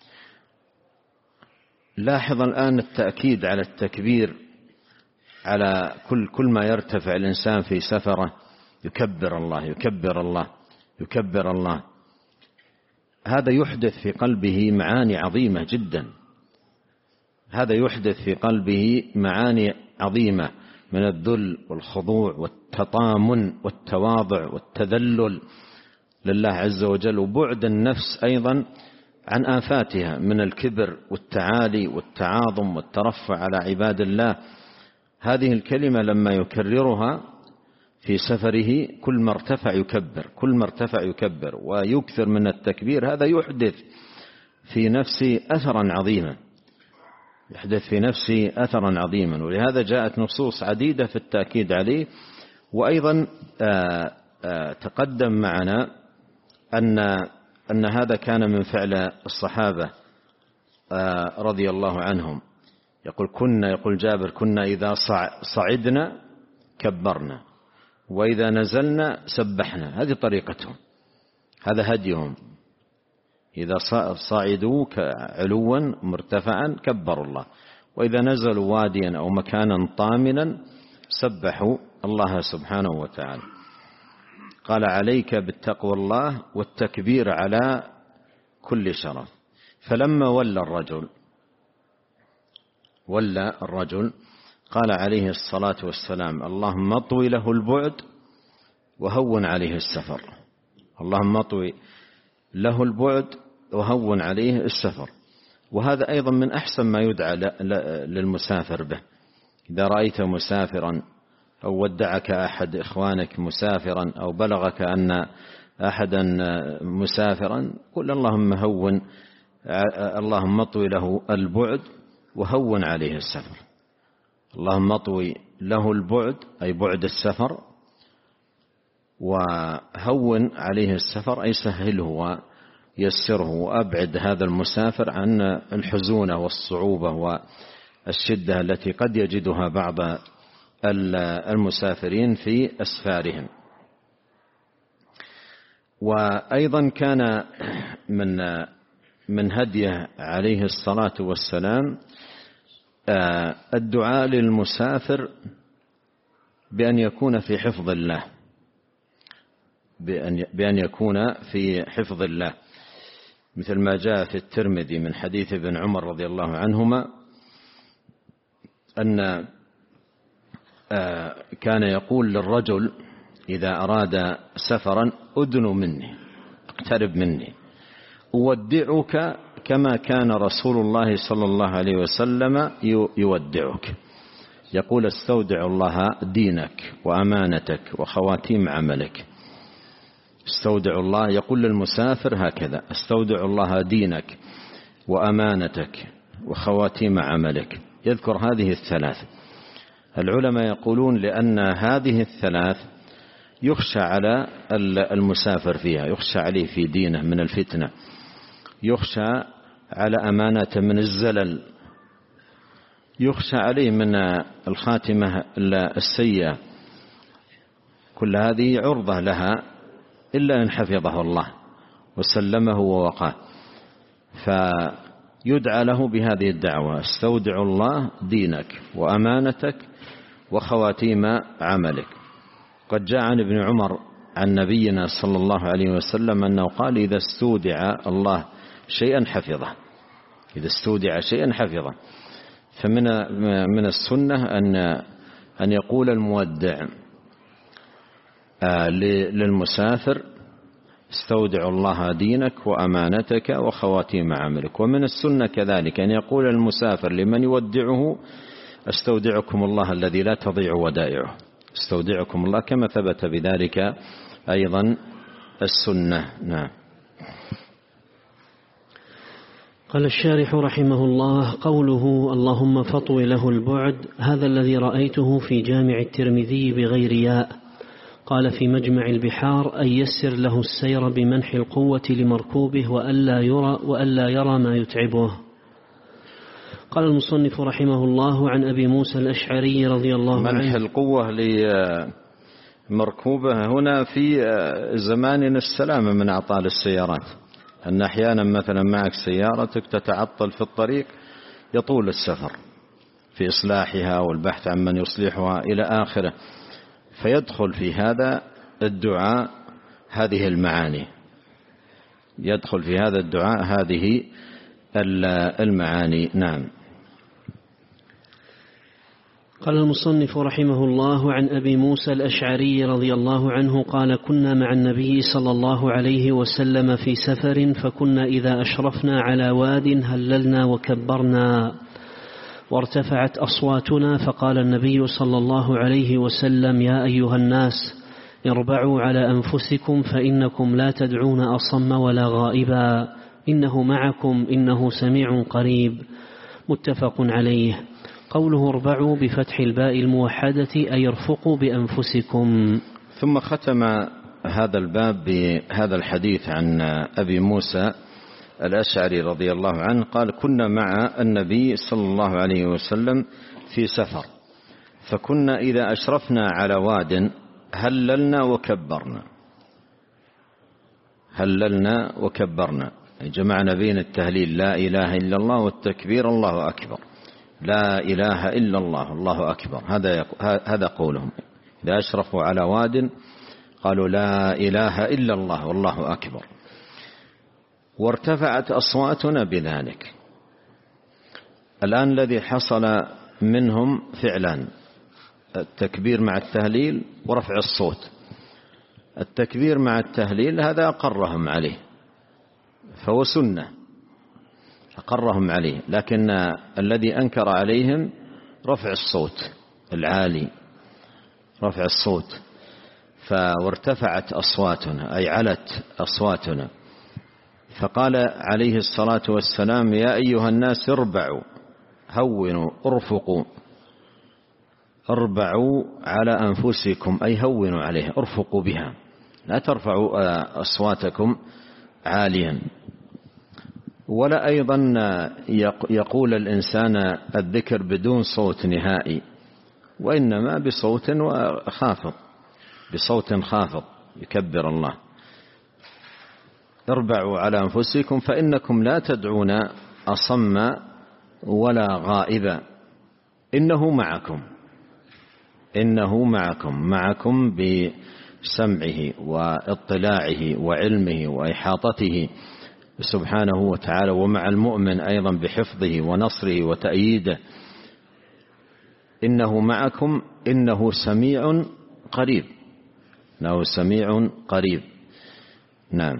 لاحظ الآن التأكيد على التكبير على كل كل ما يرتفع الإنسان في سفره يكبر الله يكبر الله يكبر الله. هذا يحدث في قلبه معاني عظيمة جدا، هذا يحدث في قلبه معاني عظيمة من الذل والخضوع والتطامن والتواضع والتذلل لله عز وجل، وبعد النفس أيضا عن آفاتها من الكبر والتعالي والتعاظم والترفع على عباد الله. هذه الكلمة لما يكررها في سفره كل ما ارتفع يكبر، كل ما ارتفع يكبر ويكثر من التكبير، هذا يحدث في نفسه أثرا عظيما، يحدث في نفسه أثرا عظيما. ولهذا جاءت نصوص عديدة في التأكيد عليه. وأيضا آآ آآ تقدم معنا أن أن هذا كان من فعل الصحابة رضي الله عنهم. يقول كنا يقول جابر كنا إذا صعدنا كبرنا وإذا نزلنا سبحنا. هذه طريقتهم، هذا هديهم. إذا صعدوا علوا مرتفعا كبروا الله، وإذا نزلوا واديا أو مكانا طامنا سبحوا الله سبحانه وتعالى. قال عليك بالتقوى الله والتكبير على كل شرف. فلما ولى الرجل ولى الرجل قال عليه الصلاة والسلام اللهم اطوي له البعد وهون عليه السفر، اللهم اطوي له البعد وهون عليه السفر. وهذا أيضا من أحسن ما يدعى للمسافر به. إذا رأيت مسافرا أو ودعك أحد إخوانك مسافرا أو بلغك أن أحدا مسافرا قل اللهم هون اللهم اطوي له البعد وهون عليه السفر، اللهم اطوي له البعد أي بعد السفر، وهون عليه السفر أي سهله ويسره، وأبعد هذا المسافر عن الحزونة والصعوبة والشدة التي قد يجدها بعض المسافرين في أسفارهم. وأيضا كان من من هديه عليه الصلاة والسلام الدعاء للمسافر بأن يكون في حفظ الله، بأن يكون في حفظ الله، مثل ما جاء في الترمذي من حديث ابن عمر رضي الله عنهما أن كان يقول للرجل إذا أراد سفرا أدن مني، اقترب مني، أودعك كما كان رسول الله صلى الله عليه وسلم يودعك. يقول استودع الله دينك وأمانتك وخواتيم عملك. استودع الله، يقول للمسافر هكذا: استودع الله دينك وأمانتك وخواتيم عملك. يذكر هذه الثلاث. العلماء يقولون لأن هذه الثلاث يخشى على المسافر فيها، يخشى عليه في دينه من الفتنة، يخشى على أمانته من الزلل، يخشى عليه من الخاتمة السيئة. كل هذه عرضة لها إلا إن حفظه الله وسلمه ووقاه، فيدعى له بهذه الدعوة: استودع الله دينك وأمانتك وخواتيم عملك. قد جاء عن ابن عمر عن نبينا صلى الله عليه وسلم أنه قال: إذا استودع الله شيئا حفظه، إذا استودع شيئا حفظه. فمن من السنة أن أن يقول المودع للمسافر: استودع الله دينك وأمانتك وخواتيم عملك. ومن السنة كذلك أن يقول المسافر لمن يودعه: استودعكم الله الذي لا تضيع ودائعه، استودعكم الله، كما ثبت بذلك أيضا السنة. نعم. قال الشارح رحمه الله: قوله اللهم فطو له البعد، هذا الذي رأيته في جامع الترمذي بغير ياء. قال في مجمع البحار: أن يسر له السير بمنح القوة لمركوبه وألا يرى, وألا يرى ما يتعبه. قال المصنف رحمه الله: عن أبي موسى الأشعري رضي الله عنه. منح القوة لمركوبه هنا في زماننا السلامة من أعطال السيارات، أن أحيانا مثلا معك سيارتك تتعطل في الطريق، يطول السفر في إصلاحها والبحث عن من يصلحها إلى آخره، فيدخل في هذا الدعاء هذه المعاني، يدخل في هذا الدعاء هذه المعاني. نعم. قال المصنف رحمه الله: عن أبي موسى الأشعري رضي الله عنه قال: كنا مع النبي صلى الله عليه وسلم في سفر، فكنا إذا أشرفنا على واد هللنا وكبرنا وارتفعت أصواتنا، فقال النبي صلى الله عليه وسلم: يا أيها الناس اربعوا على أنفسكم، فإنكم لا تدعون أصم ولا غائبا، إنه معكم إنه سميع قريب. متفق عليه. قوله اربعوا بفتح الباء الموحدة أي ارفقوا بأنفسكم. ثم ختم هذا الباب بهذا الحديث عن أبي موسى الأشعري رضي الله عنه قال: كنا مع النبي صلى الله عليه وسلم في سفر، فكنا إذا أشرفنا على واد هللنا وكبرنا. هللنا وكبرنا، جمعنا بين التهليل لا إله إلا الله والتكبير الله أكبر. لا إله إلا الله الله أكبر، هذا هذا قولهم. إذا أشرفوا على واد قالوا لا إله إلا الله والله أكبر. وارتفعت أصواتنا بذلك. الآن الذي حصل منهم فعلان: التكبير مع التهليل ورفع الصوت. التكبير مع التهليل هذا أقرهم عليه، فهو سنة أقرهم عليه، لكن الذي أنكر عليهم رفع الصوت العالي، رفع الصوت. فارتفعت أصواتنا أي علت أصواتنا، فقال عليه الصلاة والسلام: يا أيها الناس اربعوا، هونوا، ارفقوا. اربعوا على أنفسكم أي هونوا عليه، ارفقوا بها، لا ترفعوا أصواتكم عاليا. ولا أيضا يقول الإنسان الذكر بدون صوت نهائي، وإنما بصوت خافض، بصوت خافض يكبر الله. اربعوا على أنفسكم فإنكم لا تدعون أصم ولا غائبا، إنه معكم، إنه معكم، معكم بسمعه واطلاعه وعلمه وإحاطته سبحانه وتعالى، ومع المؤمن أيضا بحفظه ونصره وتأييده. إنه معكم، إنه سميع قريب، إنه سميع قريب. نعم.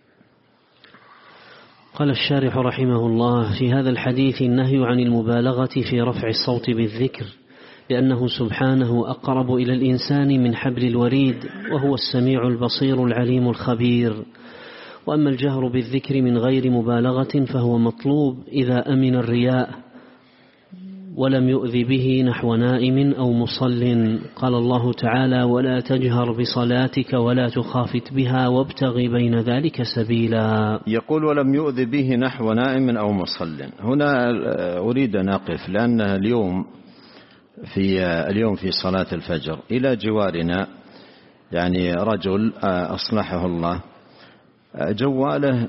قال الشارح رحمه الله: في هذا الحديث النهي عن المبالغة في رفع الصوت بالذكر، لأنه سبحانه أقرب إلى الإنسان من حبل الوريد، وهو السميع البصير العليم الخبير. وأما الجهر بالذكر من غير مبالغة فهو مطلوب إذا أمن الرياء ولم يؤذ به نحو نائم أو مصل. قال الله تعالى: ولا تجهر بصلاتك ولا تخافت بها وابتغ بين ذلك سبيلا. يقول ولم يؤذ به نحو نائم أو مصل. هنا أريد أن أقف، لأن اليوم في اليوم في صلاة الفجر إلى جوارنا يعني رجل أصلحه الله جواله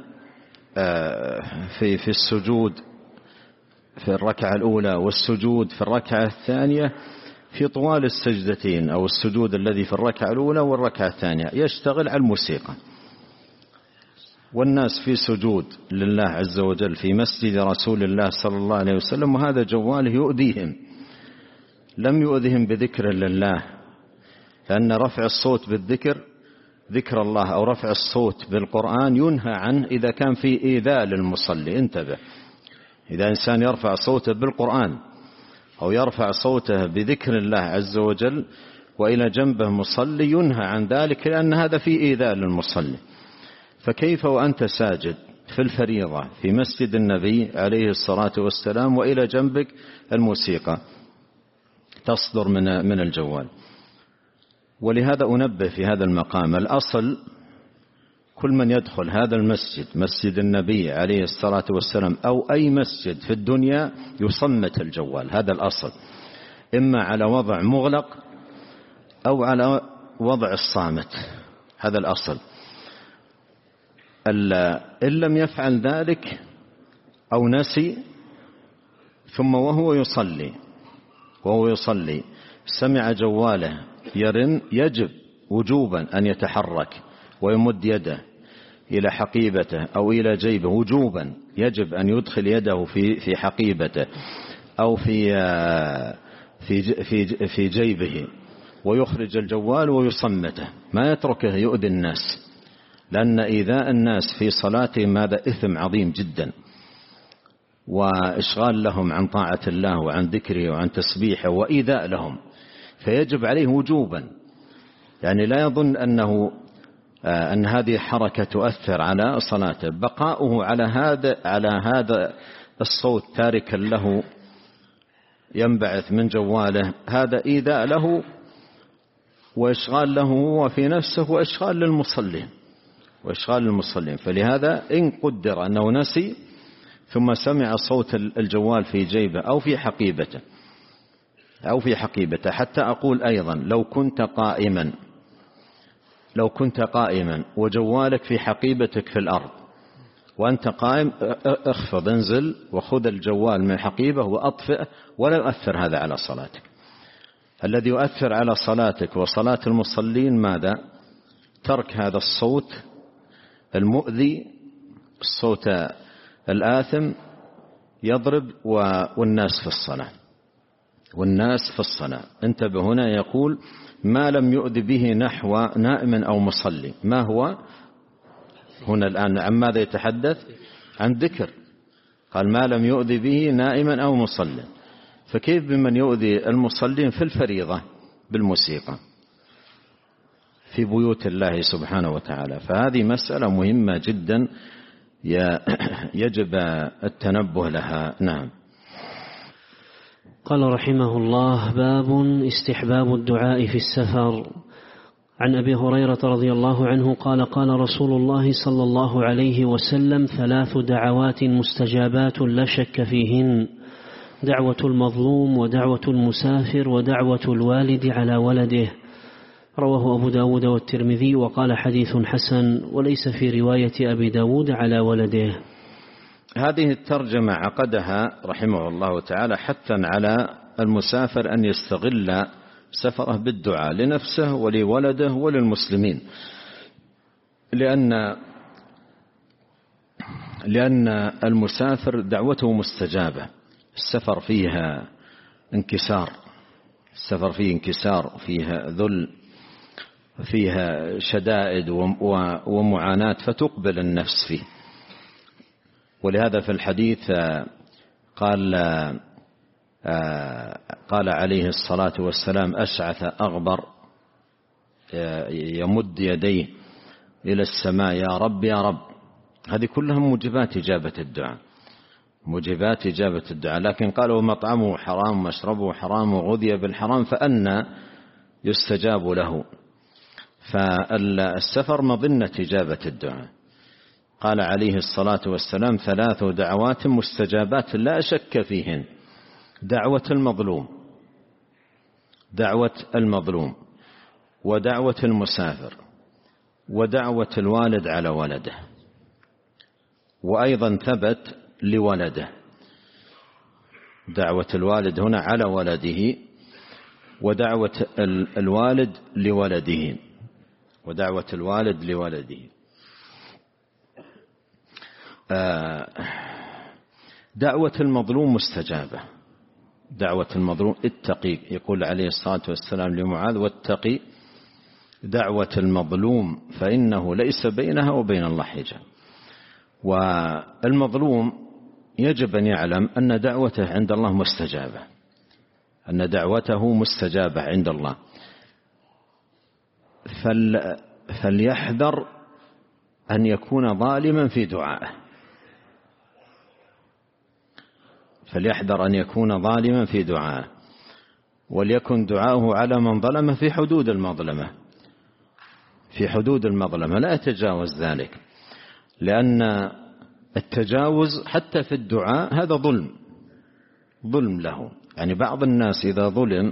في في السجود في الركعة الأولى والسجود في الركعة الثانية في طوال السجدتين أو السجود الذي في الركعة الأولى والركعة الثانية يشتغل على الموسيقى، والناس في سجود لله عز وجل في مسجد رسول الله صلى الله عليه وسلم، وهذا جواله يؤذيهم. لم يؤذهم بذكر لله، لأن رفع الصوت بالذكر ذكر الله أو رفع الصوت بالقرآن ينهى عنه إذا كان في إيذاء للمصلي. انتبه، إذا إنسان يرفع صوته بالقرآن أو يرفع صوته بذكر الله عز وجل وإلى جنبه مصلي ينهى عن ذلك، لأن هذا في إيذاء للمصلي. فكيف وأنت ساجد في الفريضة في مسجد النبي عليه الصلاة والسلام وإلى جنبك الموسيقى تصدر من من الجوال؟ ولهذا أنبه في هذا المقام، الأصل كل من يدخل هذا المسجد مسجد النبي عليه الصلاة والسلام أو أي مسجد في الدنيا يصمت الجوال، هذا الأصل، إما على وضع مغلق أو على وضع الصامت، هذا الأصل. إن لم يفعل ذلك أو نسي ثم وهو يصلي وهو يصلي سمع جواله يرن، يجب وجوبا أن يتحرك ويمد يده إلى حقيبته أو إلى جيبه، وجوبا يجب أن يدخل يده في في حقيبته أو في في في في جيبه ويخرج الجوال ويصمته، ما يتركه يؤذي الناس، لأن إيذاء الناس في صلاتهم هذا إثم عظيم جدا، وإشغال لهم عن طاعة الله وعن ذكره وعن تسبيحه وإيذاء لهم، فيجب عليه وجوبا. يعني لا يظن أنه أن هذه حركة تؤثر على صلاته، بقاؤه على هذا على هذا الصوت تاركا له ينبعث من جواله، هذا إيذاء له وإشغال له وفي نفسه وإشغال للمصلين وإشغال للمصلين. فلهذا إن قدر أنه نسي ثم سمع صوت الجوال في جيبه أو في حقيبته أو في حقيبته حتى أقول أيضا لو كنت قائما لو كنت قائما وجوالك في حقيبتك في الأرض وأنت قائم، اخفض انزل وخذ الجوال من حقيبه وأطفئه، ولا يؤثر هذا على صلاتك. الذي يؤثر على صلاتك وصلاة المصلين ماذا؟ ترك هذا الصوت المؤذي، الصوت الآثم يضرب والناس في الصلاة والناس في الصلاة انتبه، هنا يقول ما لم يؤذي به نحو نائم أو مصلي. ما هو هنا الآن عن ماذا يتحدث؟ عن ذكر، قال ما لم يؤذي به نائما أو مصلي، فكيف بمن يؤذي المصلين في الفريضة بالموسيقى في بيوت الله سبحانه وتعالى؟ فهذه مسألة مهمة جدا يجب التنبه لها. نعم. قال رحمه الله: باب استحباب الدعاء في السفر. عن أبي هريرة رضي الله عنه قال: قال رسول الله صلى الله عليه وسلم: ثلاث دعوات مستجابات لا شك فيهن: دعوة المظلوم، ودعوة المسافر، ودعوة الوالد على ولده. رواه أبو داود والترمذي، وقال حديث حسن، وليس في رواية أبي داود على ولده. هذه الترجمة عقدها رحمه الله تعالى حثا على المسافر أن يستغل سفره بالدعاء لنفسه ولولده وللمسلمين، لأن لأن المسافر دعوته مستجابة. السفر فيها انكسار، السفر فيه انكسار، فيها ذل، فيها شدائد ومعاناة، فتقبل النفس فيه. ولهذا في الحديث قال قال عليه الصلاة والسلام: أشعث أغبر يمد يديه إلى السماء: يا رب يا رب. هذه كلها موجبات إجابة الدعاء، موجبات إجابة الدعاء. لكن قالوا: مطعمه حرام، مشربه حرام، وغذي بالحرام، فأنى يستجاب له. فالسفر مظنة إجابة الدعاء. قال عليه الصلاة والسلام: ثلاث دعوات مستجابات لا شك فيهن: دعوة المظلوم، دعوة المظلوم، ودعوة المسافر، ودعوة الوالد على ولده. وأيضا ثبت لولده، دعوة الوالد هنا على ولده، ودعوة الوالد لولده، ودعوة الوالد لولده. دعوة المظلوم مستجابة، دعوة المظلوم اتقي، يقول عليه الصلاة والسلام لمعاذ: واتقي دعوة المظلوم فإنه ليس بينها وبين الله حجاب. والمظلوم يجب أن يعلم أن دعوته عند الله مستجابة، أن دعوته مستجابة عند الله. فل فليحذر أن يكون ظالما في دعائه، فليحذر أن يكون ظالما في دعائه، وليكن دعاؤه على من ظلم في حدود المظلمة، في حدود المظلمة، لا يتجاوز ذلك. لأن التجاوز حتى في الدعاء هذا ظلم، ظلم له. يعني بعض الناس إذا ظلم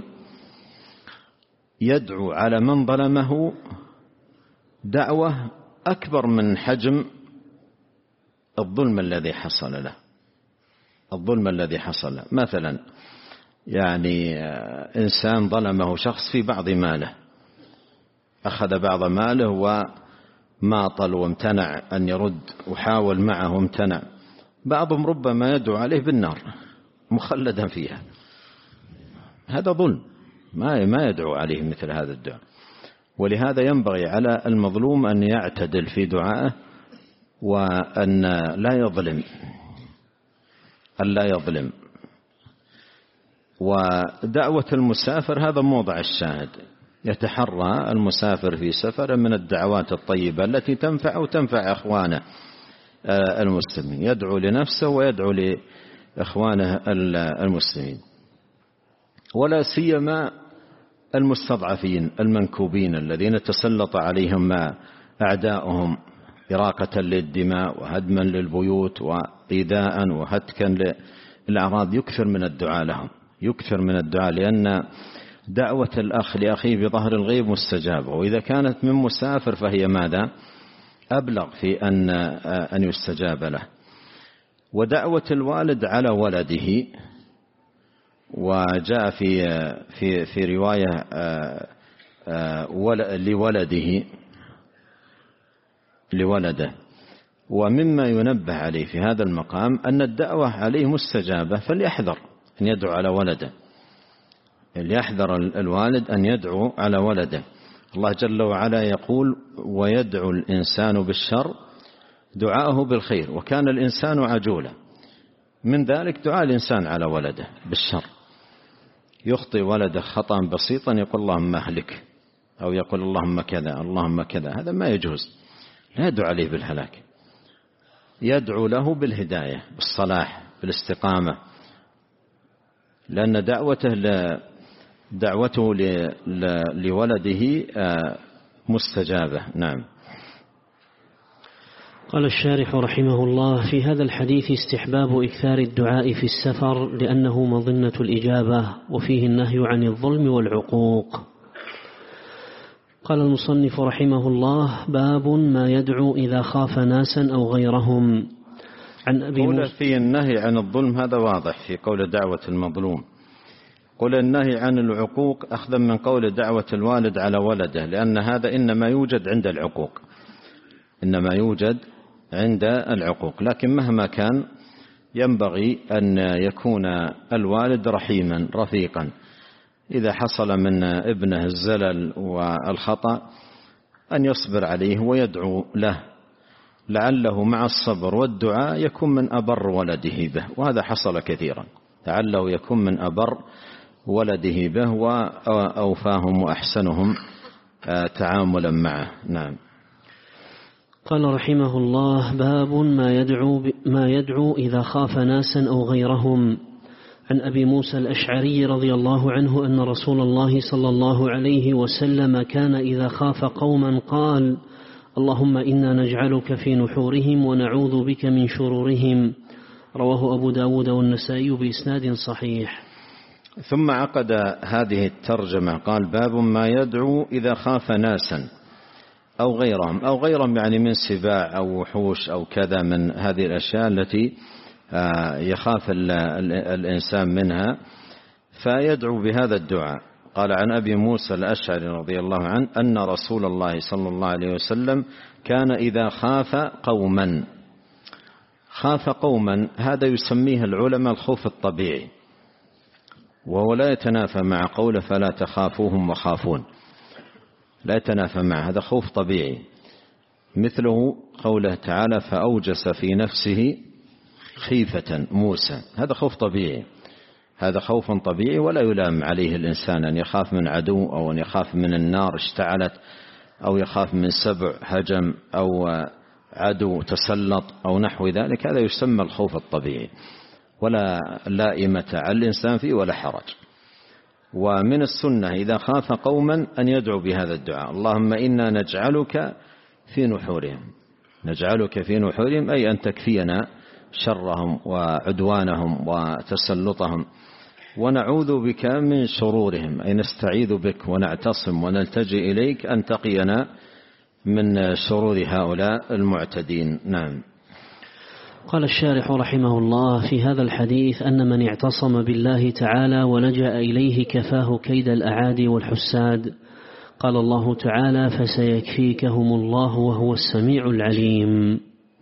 يدعو على من ظلمه دعوة أكبر من حجم الظلم الذي حصل له، الظلم الذي حصل له. مثلا يعني إنسان ظلمه شخص في بعض ماله، أخذ بعض ماله وماطل وامتنع أن يرد، وحاول معه وامتنع. بعضهم ربما يدعو عليه بالنار مخلدا فيها، هذا ظلم، ما ما يدعو عليه مثل هذا الدعاء. ولهذا ينبغي على المظلوم أن يعتدل في دعائه، وأن لا يظلم، أن لا يظلم. ودعوة المسافر هذا موضع الشاهد، يتحرى المسافر في سفر من الدعوات الطيبة التي تنفع وتنفع أخوانه المسلمين، يدعو لنفسه ويدعو لإخوانه المسلمين، ولا سيما المستضعفين المنكوبين الذين تسلط عليهم أعداؤهم إراقة للدماء وهدما للبيوت وإيذاء وهتكا للأعراض. يكثر من الدعاء لهم، يكثر من الدعاء، لأن دعوة الأخ لأخيه بظهر الغيب مستجابة، وإذا كانت من مسافر فهي ماذا؟ أبلغ في أن أن يستجاب له. ودعوة الوالد على ولده، وجاء في في في رواية لولده لولده. ومما ينبه عليه في هذا المقام أن الدعوة عليه مستجابة، فليحذر أن يدعو على ولده، ليحذر الوالد أن يدعو على ولده. الله جل وعلا يقول: ويدعو الإنسان بالشر دعاءه بالخير وكان الإنسان عجولا. من ذلك دعاء الإنسان على ولده بالشر، يخطئ ولده خطأ بسيطا يقول اللهم أهلك، أو يقول اللهم كذا اللهم كذا، هذا ما يجوز، لا يدعو عليه بالهلاك، يدعو له بالهداية، بالصلاح، بالاستقامة. لأن دعوته دعوته لولده مستجابة. نعم. قال الشارح رحمه الله: في هذا الحديث استحباب إكثار الدعاء في السفر لأنه مظنة الإجابة، وفيه النهي عن الظلم والعقوق. قال المصنف رحمه الله: باب ما يدعو إذا خاف ناسا أو غيرهم. عن أبي قول في النهي عن الظلم هذا واضح في قول دعوة المظلوم. قول النهي عن العقوق أخذا من قول دعوة الوالد على ولده، لأن هذا إنما يوجد عند العقوق، إنما يوجد عند العقوق. لكن مهما كان ينبغي أن يكون الوالد رحيما رفيقا، إذا حصل من ابنه الزلل والخطأ أن يصبر عليه ويدعو له، لعله مع الصبر والدعاء يكون من أبر ولده به، وهذا حصل كثيرا، لعله يكون من أبر ولده به وأوفاهم وأحسنهم تعاملا معه. نعم. قال رحمه الله: باب ما يدعو, ما يدعو إذا خاف ناسا أو غيرهم. عن أبي موسى الأشعري رضي الله عنه أن رسول الله صلى الله عليه وسلم كان إذا خاف قوما قال: اللهم إنا نجعلك في نحورهم ونعوذ بك من شرورهم. رواه أبو داود والنسائي بإسناد صحيح. ثم عقد هذه الترجمة قال: باب ما يدعو إذا خاف ناسا أو غيرهم. أو غيرهم يعني من سباع أو وحوش أو كذا من هذه الأشياء التي يخاف الإنسان منها، فيدعو بهذا الدعاء. قال: عن أبي موسى الأشعري رضي الله عنه أن رسول الله صلى الله عليه وسلم كان إذا خاف قوما. خاف قوما هذا يسميه العلماء الخوف الطبيعي، وهو لا يتنافى مع قوله فلا تخافوهم وخافون، لا يتنافى معه، هذا خوف طبيعي. مثله قوله تعالى: فأوجس في نفسه خيفة موسى، هذا خوف طبيعي، هذا خوف طبيعي ولا يلام عليه الإنسان أن يخاف من عدو، أو أن يخاف من النار اشتعلت، أو يخاف من سبع هجم، أو عدو تسلط، أو نحو ذلك. هذا يسمى الخوف الطبيعي ولا لائمة على الإنسان فيه ولا حرج. ومن السنة إذا خاف قوما أن يدعو بهذا الدعاء: اللهم إنا نجعلك في نحورهم. نجعلك في نحورهم أي أن تكفينا شرهم وعدوانهم وتسلطهم، ونعوذ بك من شرورهم أي نستعيذ بك ونعتصم ونلتجئ إليك أن تقينا من شرور هؤلاء المعتدين. نعم. قال الشارح رحمه الله: في هذا الحديث أن من اعتصم بالله تعالى ولجأ إليه كفاه كيد الأعادي والحساد. قال الله تعالى: فسيكفيكهم الله وهو السميع العليم.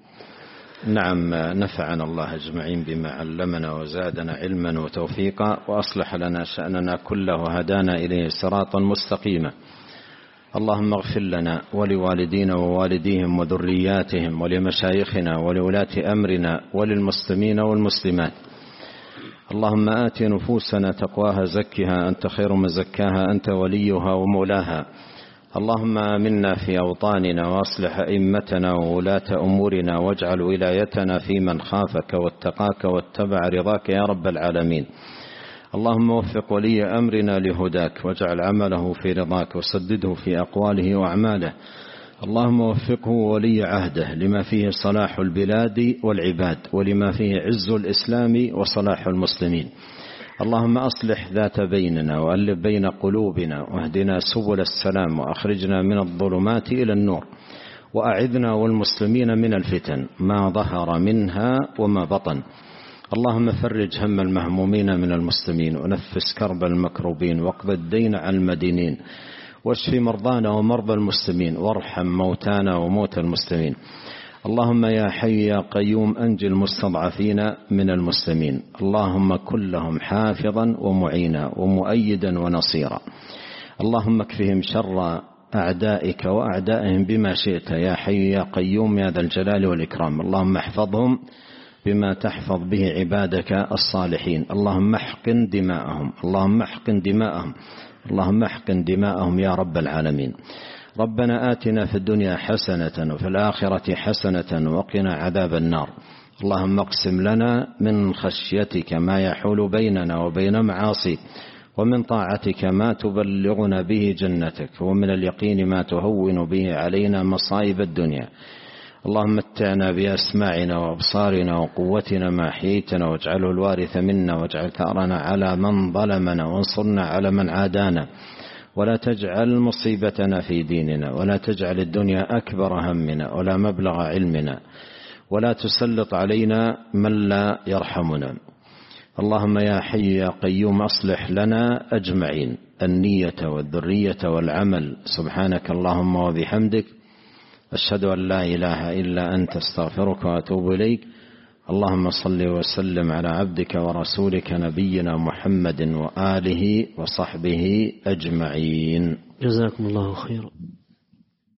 نعم. نفعنا الله أجمعين بما علمنا وزادنا علما وتوفيقا، وأصلح لنا شأننا كله وهدانا إليه صراطا مستقيما. اللهم اغفر لنا ولوالدينا ووالديهم وذرياتهم ولمشايخنا ولولاة أمرنا وللمسلمين والمسلمات. اللهم آت نفوسنا تقواها زكها أنت خير من زكاها أنت وليها ومولاها. اللهم آمنا في أوطاننا وأصلح أئمتنا وولاة أمورنا، واجعل ولايتنا في من خافك واتقاك واتبع رضاك يا رب العالمين. اللهم وفق ولي أمرنا لهداك، واجعل عمله في رضاك، وسدده في أقواله وأعماله. اللهم وفقه ولي عهده لما فيه صلاح البلاد والعباد، ولما فيه عز الإسلام وصلاح المسلمين. اللهم أصلح ذات بيننا وألف بين قلوبنا، واهدنا سبل السلام، وأخرجنا من الظلمات إلى النور، وأعذنا والمسلمين من الفتن ما ظهر منها وما بطن. اللهم فرج هم المهمومين من المسلمين، ونفس كرب المكروبين، واقض الدين عن المدينين، واشف مرضانا ومرضى المسلمين، وارحم موتانا وموتى المسلمين. اللهم يا حي يا قيوم أنجي المستضعفين من المسلمين. اللهم كن لهم حافظا ومعينا ومؤيدا ونصيرا. اللهم اكفهم شر أعدائك وأعدائهم بما شئت يا حي يا قيوم يا ذا الجلال والإكرام. اللهم احفظهم بما تحفظ به عبادك الصالحين. اللهم احقن دماءهم، اللهم احقن دماءهم، اللهم احقن دماءهم يا رب العالمين. ربنا آتنا في الدنيا حسنة وفي الآخرة حسنة وقنا عذاب النار. اللهم اقسم لنا من خشيتك ما يحول بيننا وبين معاصيك، ومن طاعتك ما تبلغنا به جنتك، ومن اليقين ما تهون به علينا مصائب الدنيا. اللهم متعنا بأسماعنا وأبصارنا وقوتنا ما أحييتنا، واجعله الوارث منا، واجعل ثأرنا على من ظلمنا، وانصرنا على من عادانا، ولا تجعل مصيبتنا في ديننا، ولا تجعل الدنيا أكبر همنا ولا مبلغ علمنا، ولا تسلط علينا من لا يرحمنا. اللهم يا حي يا قيوم أصلح لنا أجمعين النية والذرية والعمل. سبحانك اللهم وبحمدك، أشهد أن لا إله إلا أنت، استغفرك وأتوب إليك. اللهم صل وسلم على عبدك ورسولك نبينا محمد وآله وصحبه أجمعين. جزاكم الله خيرا.